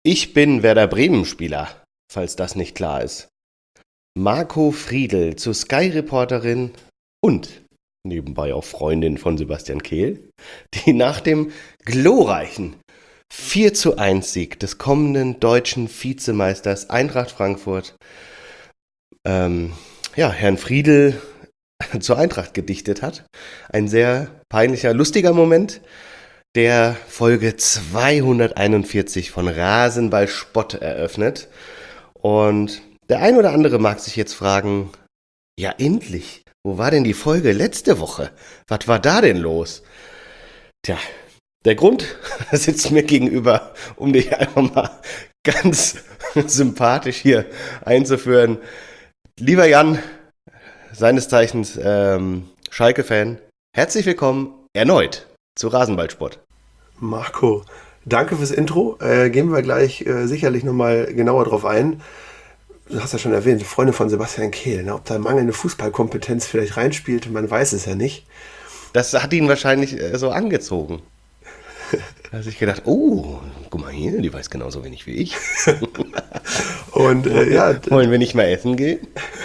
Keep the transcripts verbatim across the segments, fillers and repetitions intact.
Ich bin Werder Bremen-Spieler, falls das nicht klar ist. Marco Friedl zur Sky-Reporterin und nebenbei auch Freundin von Sebastian Kehl, die nach dem glorreichen vier zu eins Sieg des kommenden deutschen Vizemeisters Eintracht Frankfurt ähm, ja, Herrn Friedl zur Eintracht gedichtet hat. Ein sehr peinlicher, lustiger Moment, der Folge zweihunderteinundvierzig von Rasenball Spott eröffnet. Und der ein oder andere mag sich jetzt fragen, ja endlich, wo war denn die Folge letzte Woche? Was war da denn los? Tja, der Grund sitzt mir gegenüber, um dich einfach mal ganz sympathisch hier einzuführen. Lieber Jan, seines Zeichens ähm, Schalke-Fan, herzlich willkommen erneut zu Rasenballsport. Marco, danke fürs Intro. Äh, gehen wir gleich äh, sicherlich nochmal genauer drauf ein. Du hast ja schon erwähnt, Freunde von Sebastian Kehl. Ne? Ob da mangelnde Fußballkompetenz vielleicht reinspielt, man weiß es ja nicht. Das hat ihn wahrscheinlich äh, so angezogen. Da hat sich gedacht, oh, guck mal hier, die weiß genauso wenig wie ich. Und äh, ja, wollen wir nicht mal essen gehen?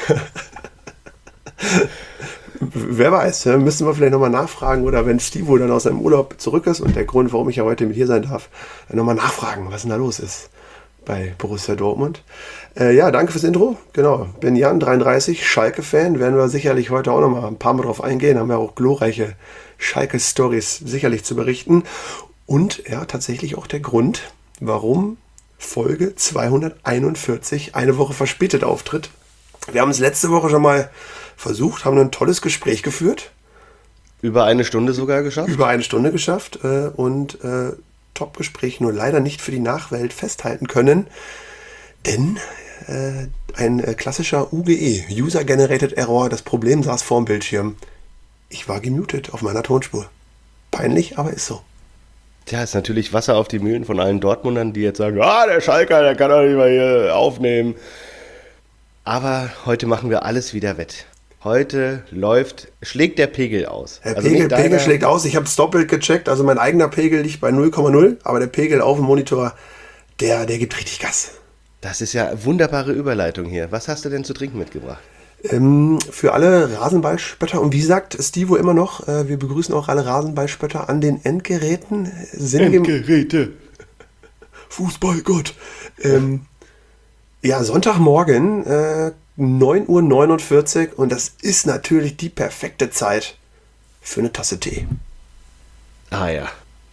Wer weiß, ja, müssen wir vielleicht nochmal nachfragen oder wenn Stivo dann aus seinem Urlaub zurück ist und der Grund, warum ich ja heute mit hier sein darf, nochmal nachfragen, was denn da los ist bei Borussia Dortmund. Äh, ja, danke fürs Intro. Genau, bin Jan, dreiunddreißig, Schalke-Fan. Werden wir sicherlich heute auch nochmal ein paar Mal drauf eingehen. Haben wir auch glorreiche Schalke-Stories sicherlich zu berichten. Und ja, tatsächlich auch der Grund, warum Folge zweihunderteinundvierzig eine Woche verspätet auftritt. Wir haben es letzte Woche schon mal versucht, haben ein tolles Gespräch geführt. Über eine Stunde sogar geschafft? Über eine Stunde geschafft äh, und äh, Top-Gespräch nur leider nicht für die Nachwelt festhalten können, denn äh, ein äh, klassischer U G E, User Generated Error, das Problem saß vorm Bildschirm. Ich war gemutet auf meiner Tonspur. Peinlich, aber ist so. Tja, ist natürlich Wasser auf die Mühlen von allen Dortmundern, die jetzt sagen, ah, der Schalker, der kann doch nicht mal hier aufnehmen. Aber heute machen wir alles wieder wett. Heute läuft, schlägt der Pegel aus. Der also Pegel, Pegel schlägt aus. Ich habe es doppelt gecheckt. Also mein eigener Pegel liegt bei null Komma null, aber der Pegel auf dem Monitor, der, der gibt richtig Gas. Das ist ja eine wunderbare Überleitung hier. Was hast du denn zu trinken mitgebracht? Ähm, für alle Rasenballspötter. Und wie sagt Stivo immer noch, äh, wir begrüßen auch alle Rasenballspötter an den Endgeräten. Endgeräte. Fußballgott. Ähm, ja, Sonntagmorgen, äh, neun Uhr neunundvierzig und das ist natürlich die perfekte Zeit für eine Tasse Tee. Ah ja.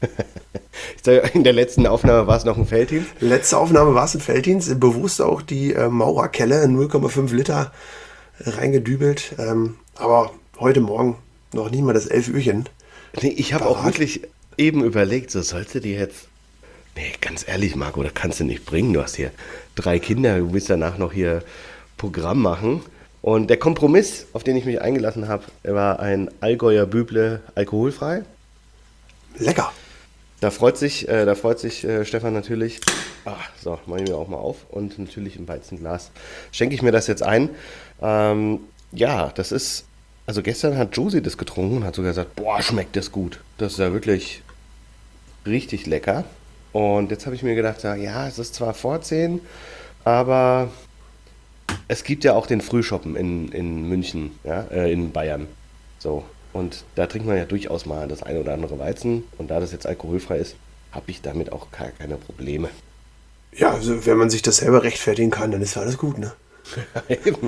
In der letzten Aufnahme war es noch ein Felddienst? Letzte Aufnahme war es ein Felddienst. Bewusst auch die äh, Maurerkelle, null Komma fünf Liter reingedübelt. Ähm, aber heute Morgen noch nicht mal das elf Uhrchen. Nee, ich habe auch wirklich eben überlegt, so sollte die jetzt... Nee, ganz ehrlich, Marco, das kannst du nicht bringen. Du hast hier drei Kinder, du willst danach noch hier Programm machen. Und der Kompromiss, auf den ich mich eingelassen habe, war ein Allgäuer Büble alkoholfrei. Lecker. Da freut sich, äh, da freut sich äh, Stefan natürlich. Ach, so, mache ich mir auch mal auf. Und natürlich im Weizenglas schenke ich mir das jetzt ein. Ähm, ja, das ist, also gestern hat Josie das getrunken und hat sogar gesagt, boah, schmeckt das gut. Das ist ja wirklich richtig lecker. Und jetzt habe ich mir gedacht, ja, es ist zwar vor zehn, aber es gibt ja auch den Frühschoppen in, in München, ja, äh, in Bayern. So. Und da trinkt man ja durchaus mal das eine oder andere Weizen. Und da das jetzt alkoholfrei ist, habe ich damit auch gar keine Probleme. Ja, also wenn man sich das selber rechtfertigen kann, dann ist alles gut, ne? Eben.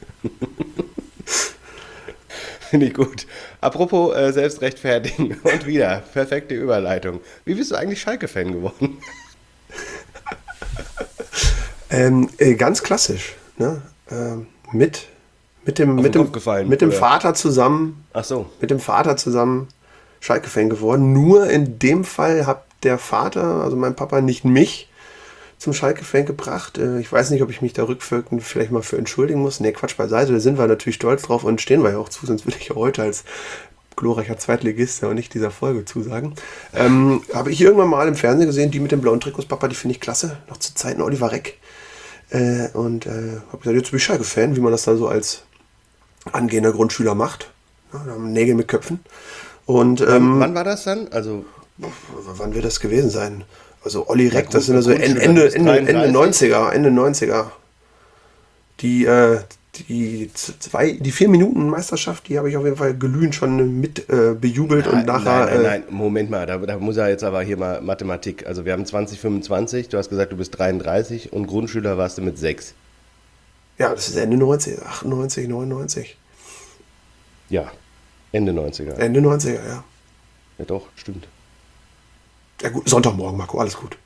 Finde ich gut. Apropos äh, selbst rechtfertigen und wieder, perfekte Überleitung. Wie bist du eigentlich Schalke-Fan geworden? ähm, äh, ganz klassisch, ne? Ähm, mit mit dem mit dem, mit dem Vater zusammen. Ach so. Mit dem Vater zusammen Schalke-Fan geworden. Nur in dem Fall hat der Vater, also mein Papa, nicht mich zum Schalke-Fan gebracht. Äh, ich weiß nicht, ob ich mich da rückwirkend vielleicht mal für entschuldigen muss. Ne, Quatsch beiseite. Da sind wir natürlich stolz drauf und stehen wir ja auch zu, sonst will ich ja heute als glorreicher Zweitligist ja auch nicht dieser Folge zusagen. Ähm, habe ich irgendwann mal im Fernsehen gesehen, die mit dem blauen Trikots, Papa, die finde ich klasse. Noch zu Zeiten Oliver Reck. Äh, und äh, habe gesagt, jetzt bin ich Schalke-Fan, wie man das dann so als angehender Grundschüler macht. Ja, da haben Nägel mit Köpfen. Und, ähm, wann war das dann? Also wann wird das gewesen sein? Also Olli Reck, Ja, das sind also Ende, Ende, Ende, Ende neunziger, Ende neunziger. Die, äh, die zwei, die vier Minuten Meisterschaft, die habe ich auf jeden Fall glühend schon mit äh, bejubelt Nein, und nachher. nein, nein, äh, nein, Moment mal, da, da muss er jetzt aber hier mal Mathematik. Also wir haben zwanzig fünfundzwanzig, du hast gesagt, du bist dreiunddreißig und Grundschüler warst du mit sechs. Ja, das ist Ende neunzig, achtundneunzig, neunundneunzig. Ja, Ende neunziger. Ende neunziger, ja. Ja doch, stimmt. Ja gut, Sonntagmorgen, Marco, alles gut.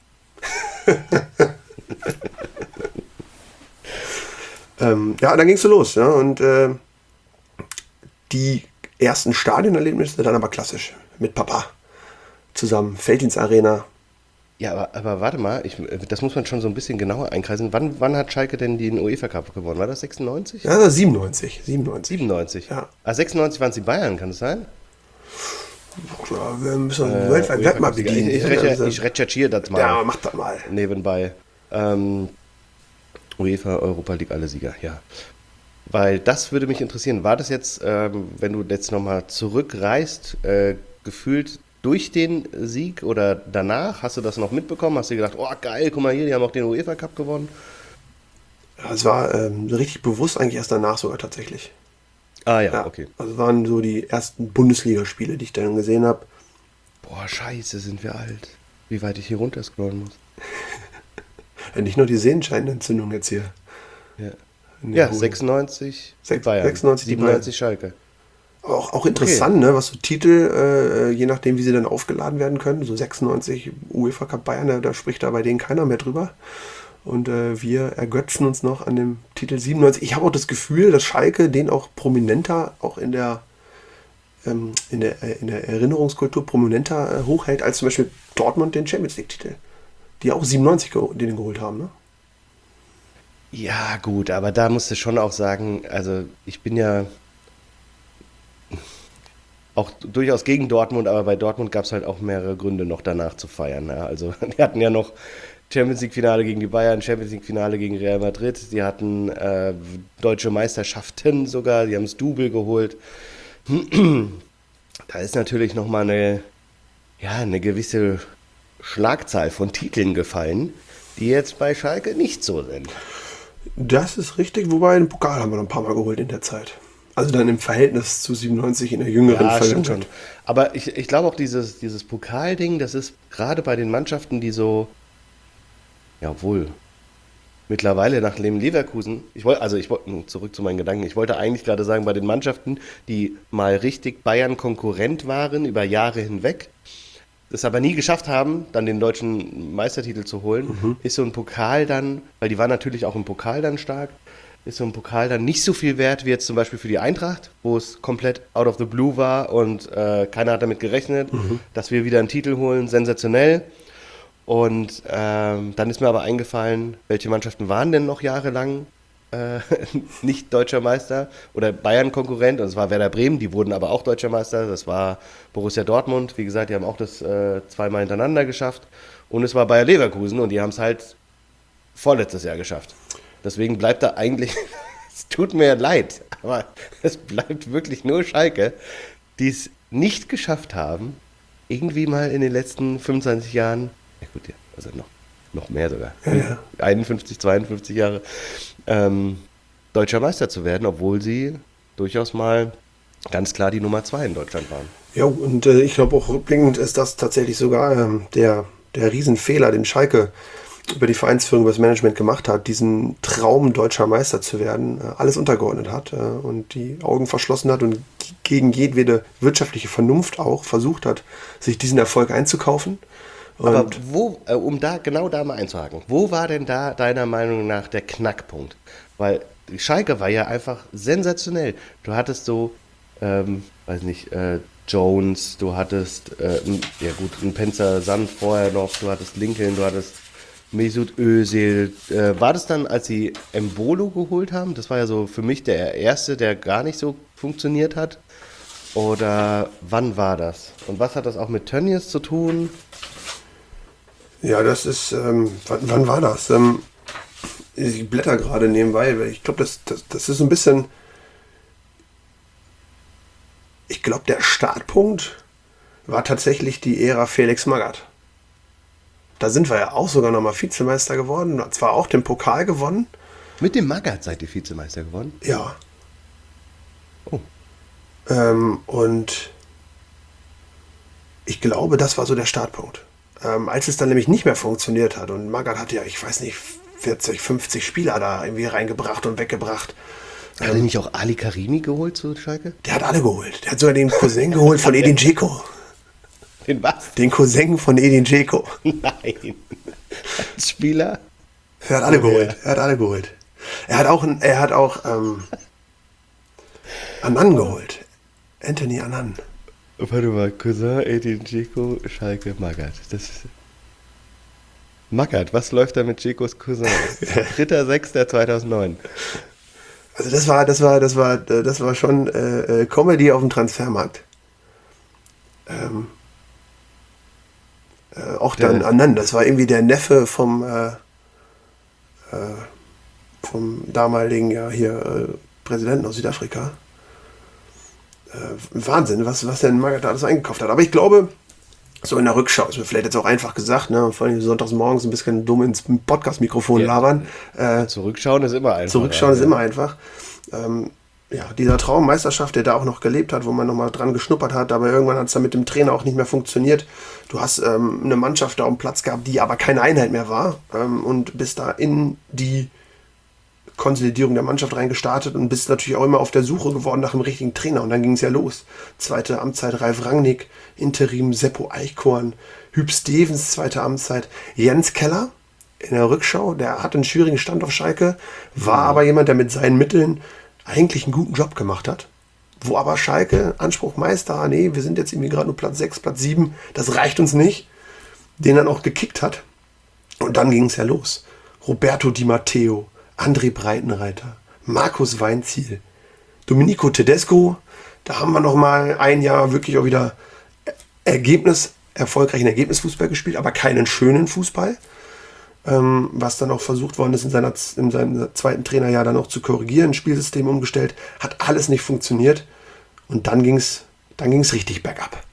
ähm, ja, dann ging es so los. Ja, und äh, die ersten Stadionerlebnisse dann aber klassisch. Mit Papa zusammen, Felddienstarena. Ja, aber, aber warte mal, ich, das muss man schon so ein bisschen genauer einkreisen. Wann, wann hat Schalke denn den UEFA Cup gewonnen? War das sechsundneunzig? Ja, siebenundneunzig. siebenundneunzig. siebenundneunzig? Ja. Ah, sechsundneunzig waren es die Bayern, kann das sein? Ja, wir müssen Äh, weltweit UEFA mal Cup Sieger. bedienen. Ich, ich, recher, ich recherchiere das mal Ja, mach das mal. nebenbei. Ähm, UEFA, Europa League, alle Sieger, ja. Weil das würde mich interessieren. War das jetzt, ähm, wenn du jetzt nochmal zurückreist, äh, gefühlt durch den Sieg oder danach? Hast du das noch mitbekommen? Hast du gedacht, oh geil, guck mal hier, die haben auch den UEFA Cup gewonnen? Ja, es war ähm, richtig bewusst eigentlich erst danach sogar tatsächlich. Ah ja, Ja, okay. also waren so die ersten Bundesligaspiele, die ich dann gesehen habe. Boah, scheiße, sind wir alt. Wie weit ich hier runter scrollen muss. Ja, nicht nur die Sehenscheinentzündung jetzt hier. Ja, in den ja Hoden. sechsundneunzig die Sech- Bayern, sechsundneunzig die siebenundneunzig Schalke. Auch, auch interessant, ne, was so Titel, äh, je nachdem, wie sie dann aufgeladen werden können. So sechsundneunzig UEFA Cup Bayern, da, da spricht da bei denen keiner mehr drüber. Und äh, wir ergötzen uns noch an dem Titel siebenundneunzig. Ich habe auch das Gefühl, dass Schalke den auch prominenter, auch in der, ähm, in der, äh, in der Erinnerungskultur prominenter äh, hochhält, als zum Beispiel Dortmund den Champions League-Titel. Die auch siebenundneunzig ge- den geholt haben, ne? Ja, gut, aber da musst du schon auch sagen, also ich bin ja auch durchaus gegen Dortmund, aber bei Dortmund gab es halt auch mehrere Gründe noch danach zu feiern. Ja. Also die hatten ja noch Champions League-Finale gegen die Bayern, Champions League-Finale gegen Real Madrid, die hatten äh, deutsche Meisterschaften sogar, die haben das Double geholt. Da ist natürlich nochmal eine, ja, eine gewisse Schlagzahl von Titeln gefallen, die jetzt bei Schalke nicht so sind. Das ist richtig, wobei den Pokal haben wir noch ein paar Mal geholt in der Zeit. Also dann im Verhältnis zu siebenundneunzig in der jüngeren Ja, stimmt schon. Vergangenheit. Aber ich, ich glaube auch dieses, dieses Pokalding, das ist gerade bei den Mannschaften, die so, ja, obwohl, mittlerweile nach Lem Leverkusen, ich wollte, also ich wollte, zurück zu meinen Gedanken, ich wollte eigentlich gerade sagen, bei den Mannschaften, die mal richtig Bayern-Konkurrent waren über Jahre hinweg, das aber nie geschafft haben, dann den deutschen Meistertitel zu holen, ist so ein Pokal dann, weil die waren natürlich auch im Pokal dann stark, ist so ein Pokal dann nicht so viel wert wie jetzt zum Beispiel für die Eintracht, wo es komplett out of the blue war und äh, keiner hat damit gerechnet, dass wir wieder einen Titel holen, sensationell. Und ähm, dann ist mir aber eingefallen, welche Mannschaften waren denn noch jahrelang äh, nicht deutscher Meister oder Bayern-Konkurrent. Und das war Werder Bremen, die wurden aber auch deutscher Meister. Das war Borussia Dortmund, wie gesagt, die haben auch das äh, zweimal hintereinander geschafft. Und es war Bayer Leverkusen und die haben es halt vorletztes Jahr geschafft. Deswegen bleibt da eigentlich, es tut mir leid, aber es bleibt wirklich nur Schalke, die es nicht geschafft haben, irgendwie mal in den letzten fünfundzwanzig Jahren, ja gut, ja, also noch, noch mehr sogar, Ja, ja. einundfünfzig, zweiundfünfzig Jahre, ähm, deutscher Meister zu werden, obwohl sie durchaus mal ganz klar die Nummer zwei in Deutschland waren. Ja, und äh, ich glaube auch rückblickend ist das tatsächlich sogar ähm, der, der Riesenfehler, den Schalke über die Vereinsführung, über das Management gemacht hat, diesen Traum, deutscher Meister zu werden, äh, alles untergeordnet hat äh, und die Augen verschlossen hat und g- gegen jedwede wirtschaftliche Vernunft auch versucht hat, sich diesen Erfolg einzukaufen. Und Aber wo, äh, um da genau da mal einzuhaken, wo war denn da deiner Meinung nach der Knackpunkt? Weil Schalke war ja einfach sensationell. Du hattest so, ähm, weiß nicht, äh, Jones, du hattest, äh, n- ja gut, einen Penzer Sand vorher noch, du hattest Lincoln, du hattest Mesut Özil. Äh, war das dann, als sie Embolo geholt haben? Das war ja so für mich der erste, der gar nicht so funktioniert hat. Oder wann war das? Und was hat das auch mit Tönnies zu tun? ja, das ist, ähm, wann, wann war das? Ähm, ich blätter gerade nebenbei, weil ich glaube, das, das, das ist so ein bisschen, ich glaube, der Startpunkt war tatsächlich die Ära Felix Magath. Da sind wir ja auch sogar nochmal Vizemeister geworden. Zwar auch den Pokal gewonnen. Mit dem Magath seid ihr Vizemeister geworden? Ja. Oh. Ähm, und ich glaube, das war so der Startpunkt. Ähm, als es dann nämlich nicht mehr funktioniert hat und Magath hat ja, ich weiß nicht, vierzig, fünfzig Spieler da irgendwie reingebracht und weggebracht. Hat er nämlich auch Ali Karimi geholt zu Schalke? Der hat alle geholt. Der hat sogar den Cousin geholt von Edin Dzeko. Den was? Den Cousin von Edin Dzeko. Nein. Als Spieler? Er hat alle Oh, geholt. ja. Er hat alle geholt. Er hat auch, er hat auch ähm, Annan geholt. Anthony Annan. Warte mal, Cousin, Edin Dzeko, Schalke, Magath. Das ist Magath, was läuft da mit Dzekos Cousin? dritter sechster zweitausendneun. Also das war, das war, das war, das war schon äh, Comedy auf dem Transfermarkt. Ähm, äh, auch dann Der- Annan, das war irgendwie der Neffe vom, äh, äh, vom damaligen ja hier äh, Präsidenten aus Südafrika. Äh, Wahnsinn, was, was denn Magath da alles eingekauft hat. Aber ich glaube, so in der Rückschau ist mir vielleicht jetzt auch einfach gesagt, ne, vor allem sonntags morgens ein bisschen dumm ins Podcast-Mikrofon Ja. labern. Äh, Zurückschauen ist immer einfach. Zurückschauen ist ja. immer einfach. Ähm, ja, dieser Traummeisterschaft, der da auch noch gelebt hat, wo man nochmal dran geschnuppert hat, aber irgendwann hat es dann mit dem Trainer auch nicht mehr funktioniert. Du hast ähm, eine Mannschaft da auf dem Platz gehabt, die aber keine Einheit mehr war ähm, und bist da in die Konsolidierung der Mannschaft reingestartet und bist natürlich auch immer auf der Suche geworden nach dem richtigen Trainer. Und dann ging es ja los. Zweite Amtszeit Ralf Rangnick, Interim Seppo Eichhorn, Hüb Stevens, zweite Amtszeit Jens Keller in der Rückschau. Der hat einen schwierigen Stand auf Schalke, war aber jemand, der mit seinen Mitteln eigentlich einen guten Job gemacht hat. Wo aber Schalke, Anspruch Meister, nee, wir sind jetzt irgendwie gerade nur Platz sechs, Platz sieben, das reicht uns nicht, den dann auch gekickt hat. Und dann ging es ja los. Roberto Di Matteo, André Breitenreiter, Markus Weinziel, Domenico Tedesco, da haben wir noch mal ein Jahr wirklich auch wieder Ergebnis, erfolgreichen Ergebnisfußball gespielt, aber keinen schönen Fußball, ähm, was dann auch versucht worden ist in, seiner, in seinem zweiten Trainerjahr dann auch zu korrigieren, ein Spielsystem umgestellt, hat alles nicht funktioniert und dann ging es dann ging's richtig bergab.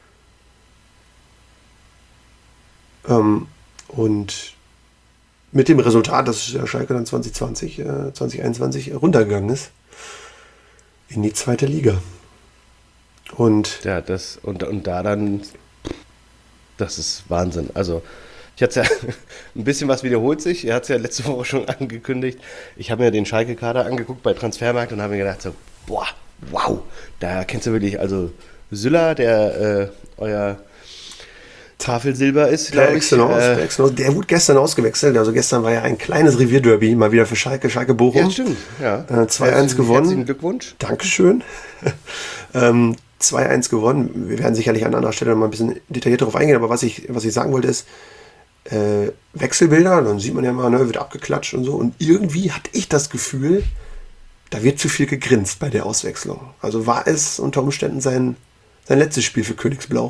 Ähm, und mit dem Resultat, dass der Schalke dann zwanzig zwanzig, äh, zwanzig einundzwanzig runtergegangen ist in die zweite Liga. Und Ja, das, und, und da dann, das ist Wahnsinn. Also, ich hatte ja, ein bisschen was wiederholt sich. Er hat es ja letzte Woche schon angekündigt. Ich habe mir den Schalke-Kader angeguckt bei Transfermarkt und habe mir gedacht, so, boah, wow, da kennst du wirklich, also Süller, der äh, euer Tafelsilber ist, der glaube ich. Excellence, Äh, der Excellence, der wurde gestern ausgewechselt. Also gestern war ja ein kleines Revierderby, mal wieder für Schalke, Schalke Bochum. ja, stimmt. Ja. Äh, zwei eins Herzlichen- gewonnen. Herzlichen Glückwunsch. Dankeschön. ähm, zwei eins gewonnen. Wir werden sicherlich an anderer Stelle noch mal ein bisschen detailliert darauf eingehen, aber was ich, was ich sagen wollte ist, äh, Wechselbilder, dann sieht man ja mal, ne, wird abgeklatscht und so. Und irgendwie hatte ich das Gefühl, da wird zu viel gegrinst bei der Auswechslung. Also war es unter Umständen sein, sein letztes Spiel für Königsblau.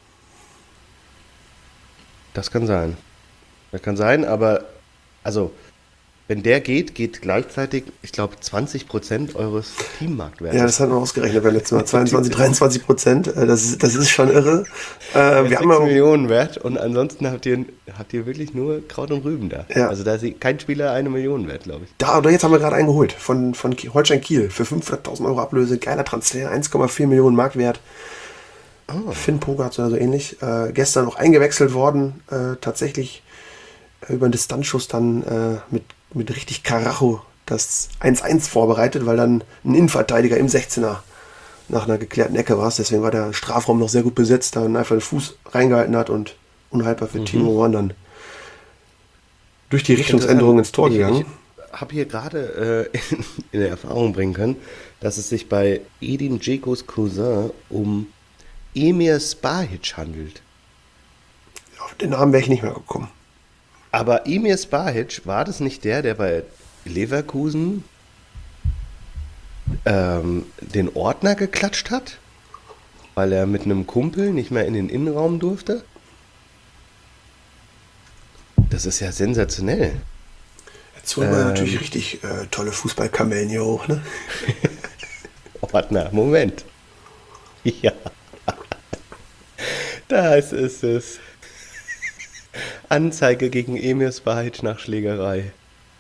Das kann sein. Das kann sein, aber also, wenn der geht, geht gleichzeitig, ich glaube, zwanzig Prozent eures Teammarktwertes. Ja, das hat man ausgerechnet beim letzten Mal. zweiundzwanzig, dreiundzwanzig Prozent. Äh, das, ist, das ist schon irre. Äh, wir haben sechs ja, Millionen wert und ansonsten habt ihr, habt ihr wirklich nur Kraut und Rüben da. Ja. Also da ist kein Spieler eine Million wert, glaube ich. da oder jetzt haben wir gerade einen geholt von, von Ki- Holstein Kiel für fünfhunderttausend Euro Ablöse. Geiler Transfer, eins Komma vier Millionen Marktwert. Oh. Finn Pogacar oder so ähnlich. Äh, gestern noch eingewechselt worden. Äh, tatsächlich äh, über einen Distanzschuss dann äh, mit, mit richtig Karacho das eins eins vorbereitet, weil dann ein Innenverteidiger im sechzehner nach einer geklärten Ecke war es. Deswegen war der Strafraum noch sehr gut besetzt, da einfach den Fuß reingehalten hat und unhaltbar für Timo Horn dann durch die Richtungsänderung ins Tor ich, gegangen. Ich habe hier gerade äh, in, in Erfahrung bringen können, dass es sich bei Edin Dzekos Cousin um Emir Spahic handelt. Auf den Namen wäre ich nicht mehr gekommen. Aber Emir Spahic, war das nicht der, der bei Leverkusen ähm, den Ordner geklatscht hat? Weil er mit einem Kumpel nicht mehr in den Innenraum durfte? Das ist ja sensationell. Jetzt holen wir Ähm. natürlich richtig äh, tolle Fußballkamellen hier hoch, ne? Ordner, Moment. Ja. Das ist es. Anzeige gegen Emir Spahic nach Schlägerei.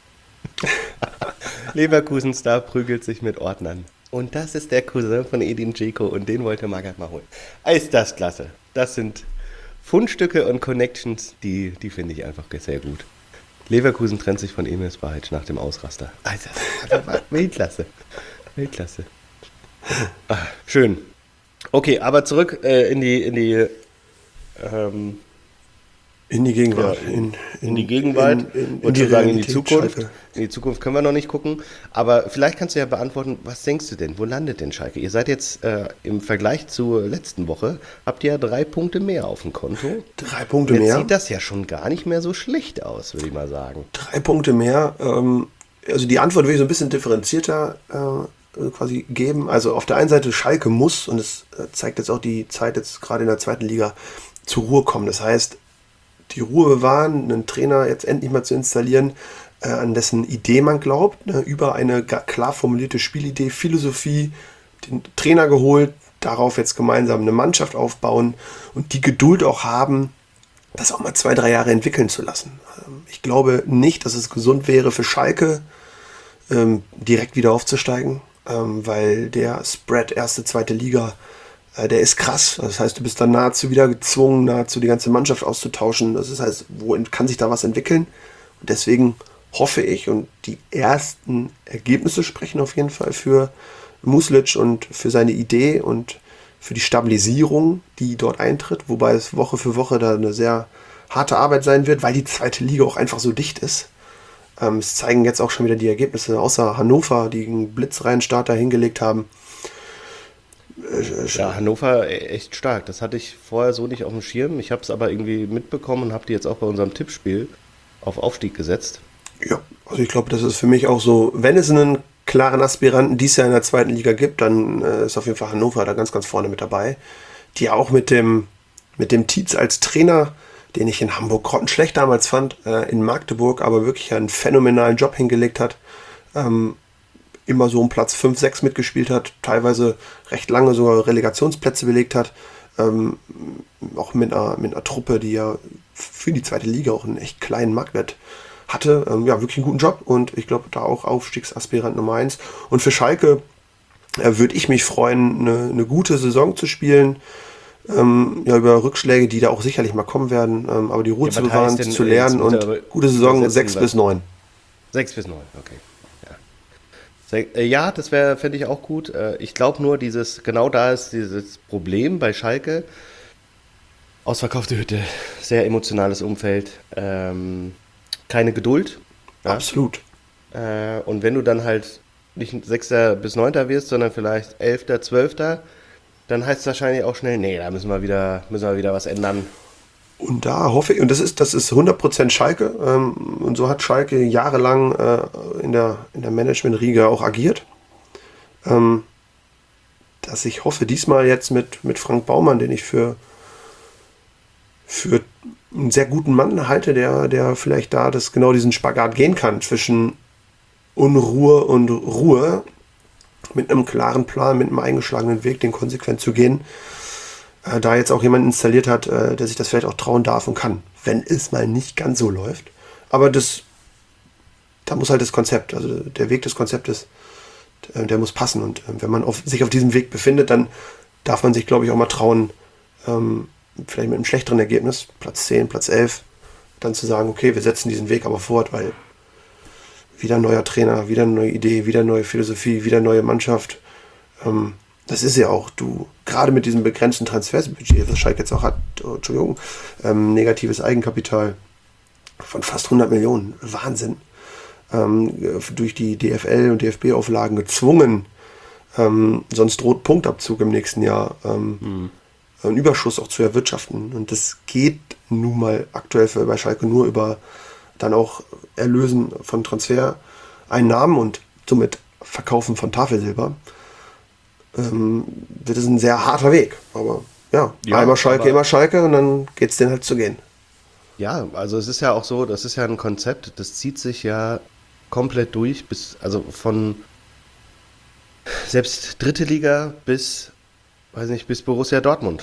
Leverkusen-Star prügelt sich mit Ordnern. Und das ist der Cousin von Edin Dzeko und den wollte Magath mal holen. Ist das klasse. Das sind Fundstücke und Connections, die, die finde ich einfach sehr gut. Leverkusen trennt sich von Emir Spahic nach dem Ausraster. Alter, Weltklasse. Weltklasse. Ach, schön. Okay, aber zurück äh, in die, in die ähm, In die Gegenwart. Ja, in, in, in die Gegenwart. In, in, in die sagen, in die Zukunft. Schalke. In die Zukunft können wir noch nicht gucken. Aber vielleicht kannst du ja beantworten, was denkst du denn? Wo landet denn Schalke? Ihr seid jetzt äh, im Vergleich zur letzten Woche, habt ihr ja drei Punkte mehr auf dem Konto. Drei Punkte jetzt mehr? Sieht das ja schon gar nicht mehr so schlecht aus, würde ich mal sagen. Drei Punkte mehr. Ähm, also die Antwort will ich so ein bisschen differenzierter äh, quasi geben. Also auf der einen Seite Schalke muss, und es äh, zeigt jetzt auch die Zeit jetzt gerade in der zweiten Liga, zur Ruhe kommen. Das heißt, die Ruhe bewahren, einen Trainer jetzt endlich mal zu installieren, äh, an dessen Idee man glaubt, ne, über eine klar formulierte Spielidee, Philosophie, den Trainer geholt, darauf jetzt gemeinsam eine Mannschaft aufbauen und die Geduld auch haben, das auch mal zwei, drei Jahre entwickeln zu lassen. Ähm, ich glaube nicht, dass es gesund wäre für Schalke, ähm, direkt wieder aufzusteigen, ähm, weil der Spread erste, zweite Liga, der ist krass. Das heißt, du bist dann nahezu wieder gezwungen, nahezu die ganze Mannschaft auszutauschen. Das heißt, wo kann sich da was entwickeln? Und deswegen hoffe ich, und die ersten Ergebnisse sprechen auf jeden Fall für Muslic und für seine Idee und für die Stabilisierung, die dort eintritt. Wobei es Woche für Woche da eine sehr harte Arbeit sein wird, weil die zweite Liga auch einfach so dicht ist. Ähm, es zeigen jetzt auch schon wieder die Ergebnisse, außer Hannover, die einen blitzreinen Starter hingelegt haben. Ja, Hannover echt stark. Das hatte ich vorher so nicht auf dem Schirm. Ich habe es aber irgendwie mitbekommen und habe die jetzt auch bei unserem Tippspiel auf Aufstieg gesetzt. Ja, also ich glaube, das ist für mich auch so, wenn es einen klaren Aspiranten dieses Jahr in der zweiten Liga gibt, dann äh, ist auf jeden Fall Hannover da ganz, ganz vorne mit dabei. Die auch mit dem, mit dem Tietz als Trainer, den ich in Hamburg grottenschlecht damals fand, äh, in Magdeburg aber wirklich einen phänomenalen Job hingelegt hat. Ähm, immer so um Platz fünf, sechs mitgespielt hat, teilweise recht lange sogar Relegationsplätze belegt hat, ähm, auch mit einer, mit einer Truppe, die ja für die zweite Liga auch einen echt kleinen Marktwert hatte. Ähm, ja, wirklich einen guten Job und ich glaube, da auch Aufstiegsaspirant Nummer eins. Und für Schalke äh, würde ich mich freuen, eine, eine gute Saison zu spielen, ähm, ja, über Rückschläge, die da auch sicherlich mal kommen werden, ähm, aber die Ruhe ja, zu bewahren, denn, zu lernen und gute Saison sechs bis neun. sechs bis neun, okay. Ja, das wäre, fände ich auch gut. Ich glaube nur, dieses, genau da ist dieses Problem bei Schalke. Ausverkaufte Hütte, sehr emotionales Umfeld, ähm, keine Geduld. Ja? Absolut. Äh, und wenn du dann halt nicht Sechster bis Neunter wirst, sondern vielleicht Elfter, Zwölfter, dann heißt es wahrscheinlich auch schnell, nee, da müssen wir wieder, müssen wir wieder was ändern. Und da hoffe ich, und das ist, das ist hundert Prozent Schalke, ähm, und so hat Schalke jahrelang äh, in der, in der Management-Riege auch agiert, ähm, dass ich hoffe, diesmal jetzt mit, mit Frank Baumann, den ich für, für einen sehr guten Mann halte, der, der vielleicht da das, genau diesen Spagat gehen kann zwischen Unruhe und Ruhe, mit einem klaren Plan, mit einem eingeschlagenen Weg, den konsequent zu gehen, da jetzt auch jemand installiert hat, der sich das vielleicht auch trauen darf und kann, wenn es mal nicht ganz so läuft. Aber das, da muss halt das Konzept, also der Weg des Konzeptes, der muss passen. Und wenn man auf, sich auf diesem Weg befindet, dann darf man sich, glaube ich, auch mal trauen, ähm, vielleicht mit einem schlechteren Ergebnis, Platz zehn, Platz elf, dann zu sagen, okay, wir setzen diesen Weg aber fort, weil wieder ein neuer Trainer, wieder eine neue Idee, wieder eine neue Philosophie, wieder eine neue Mannschaft. Ähm, Das ist ja auch, du, gerade mit diesem begrenzten Transfersbudget, das Schalke jetzt auch hat, oh, Entschuldigung, ähm, negatives Eigenkapital von fast hundert Millionen, Wahnsinn, ähm, durch die D F L- und D F B-Auflagen gezwungen, ähm, sonst droht Punktabzug im nächsten Jahr, ähm, mhm. einen Überschuss auch zu erwirtschaften. Und das geht nun mal aktuell für, bei Schalke nur über dann auch Erlösen von Transfereinnahmen und somit Verkaufen von Tafelsilber. Ähm, das ist ein sehr harter Weg, aber ja, ja einmal Schalke, immer Schalke und dann geht es denen halt zu gehen. Ja, also es ist ja auch so, das ist ja ein Konzept, das zieht sich ja komplett durch, bis, also von selbst dritte Liga bis, weiß nicht, bis Borussia Dortmund.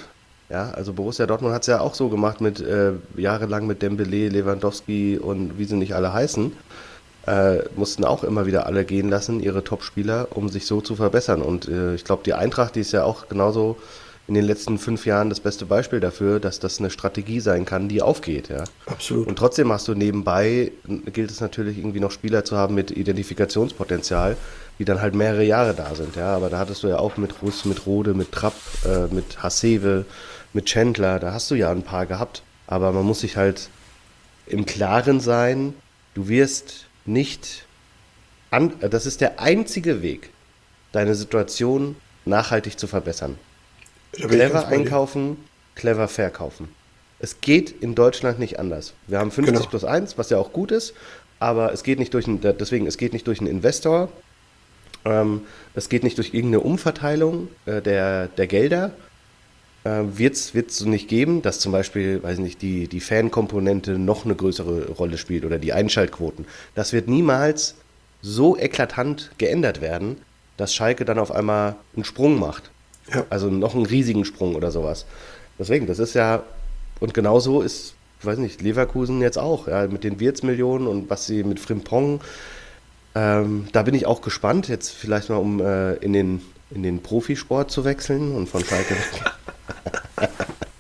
Ja, also Borussia Dortmund hat es ja auch so gemacht mit äh, jahrelang mit Dembélé, Lewandowski und wie sie nicht alle heißen. Äh, mussten auch immer wieder alle gehen lassen, ihre Top-Spieler, um sich so zu verbessern. Und äh, ich glaube, die Eintracht, die ist ja auch genauso in den letzten fünf Jahren das beste Beispiel dafür, dass das eine Strategie sein kann, die aufgeht. Ja. Absolut. Und trotzdem hast du nebenbei, gilt es natürlich irgendwie noch Spieler zu haben mit Identifikationspotenzial, die dann halt mehrere Jahre da sind. Ja. Aber da hattest du ja auch mit Russ, mit Rode, mit Trapp, äh, mit Hasebe, mit Chandler, da hast du ja ein paar gehabt. Aber man muss sich halt im Klaren sein, du wirst nicht, an, das ist der einzige Weg, deine Situation nachhaltig zu verbessern. Da bin ich ganz Clever bei dir. einkaufen, clever verkaufen. Es geht in Deutschland nicht anders. Wir haben fünfzig Genau. plus eins, was ja auch gut ist, aber es geht nicht durch einen, deswegen, es geht nicht durch einen Investor, ähm, es geht nicht durch irgendeine Umverteilung äh, der, der Gelder, äh, wird es so nicht geben, dass zum Beispiel, weiß nicht, die, die Fankomponente noch eine größere Rolle spielt oder die Einschaltquoten. Das wird niemals so eklatant geändert werden, dass Schalke dann auf einmal einen Sprung macht. Ja. Also noch einen riesigen Sprung oder sowas. Deswegen, das ist ja, und genauso ist, ich weiß nicht, Leverkusen jetzt auch, ja, mit den Wirtz-Millionen und was sie mit Frimpong, ähm, da bin ich auch gespannt, jetzt vielleicht mal um äh, in den, in den Profisport zu wechseln und von Schalke weg.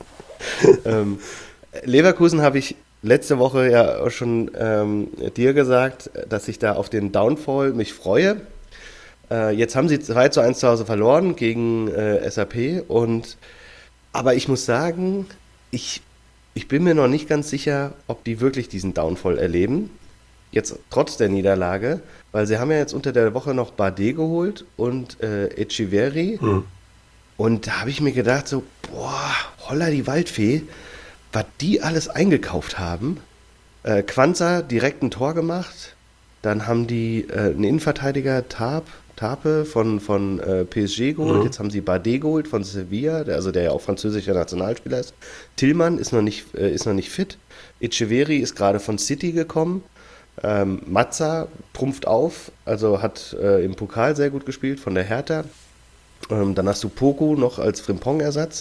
ähm, Leverkusen habe ich letzte Woche ja auch schon ähm, dir gesagt, dass ich da auf den Downfall mich freue. Äh, jetzt haben sie zwei zu eins zu Hause verloren gegen äh, S A P und aber ich muss sagen, ich, ich bin mir noch nicht ganz sicher, ob die wirklich diesen Downfall erleben. Jetzt trotz der Niederlage, weil sie haben ja jetzt unter der Woche noch Bardet geholt und äh, Echeverri. Hm. Und da habe ich mir gedacht, so, boah, holla die Waldfee, was die alles eingekauft haben. Äh, Quanza direkt ein Tor gemacht. Dann haben die äh, einen Innenverteidiger, Tarp, Tarpe von, von äh, P S G geholt. Mhm. Jetzt haben sie Bardet geholt von Sevilla, der, also der ja auch französischer Nationalspieler ist. Tillmann ist noch nicht, äh, ist noch nicht fit. Echeverri ist gerade von City gekommen. Ähm, Mazza trumpft auf, also hat äh, im Pokal sehr gut gespielt von der Hertha. Ähm, dann hast du Poku noch als Frimpong-Ersatz.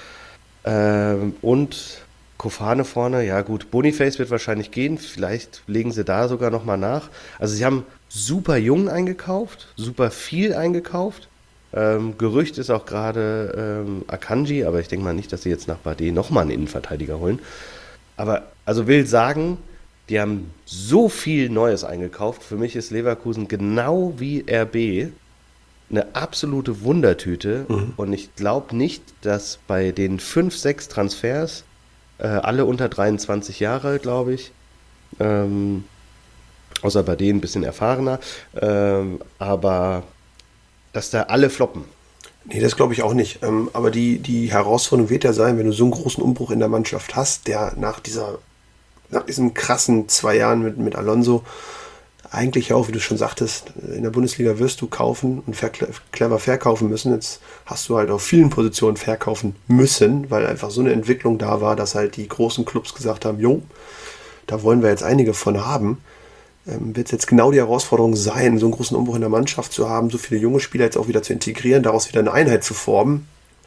Ähm, und Kofane vorne, ja gut, Boniface wird wahrscheinlich gehen, vielleicht legen sie da sogar nochmal nach. Also sie haben super jung eingekauft, super viel eingekauft. Ähm, Gerücht ist auch gerade ähm, Akanji, aber ich denke mal nicht, dass sie jetzt nach Bardet nochmal einen Innenverteidiger holen. Aber also will sagen, die haben so viel Neues eingekauft. Für mich ist Leverkusen genau wie R B eine absolute Wundertüte. Mhm. Und ich glaube nicht, dass bei den fünf, sechs Transfers, äh, alle unter dreiundzwanzig Jahre, glaube ich, ähm, außer bei denen ein bisschen erfahrener, ähm, aber dass da alle floppen. Nee, das glaube ich auch nicht. Ähm, aber die, die Herausforderung wird ja sein, wenn du so einen großen Umbruch in der Mannschaft hast, der nach dieser, nach diesen krassen zwei Jahren mit, mit Alonso eigentlich auch, wie du schon sagtest, in der Bundesliga wirst du kaufen und ver clever verkaufen müssen. Jetzt hast du halt auf vielen Positionen verkaufen müssen, weil einfach so eine Entwicklung da war, dass halt die großen Clubs gesagt haben, jo, da wollen wir jetzt einige von haben. Ähm, wird es jetzt genau die Herausforderung sein, so einen großen Umbruch in der Mannschaft zu haben, so viele junge Spieler jetzt auch wieder zu integrieren, daraus wieder eine Einheit zu formen,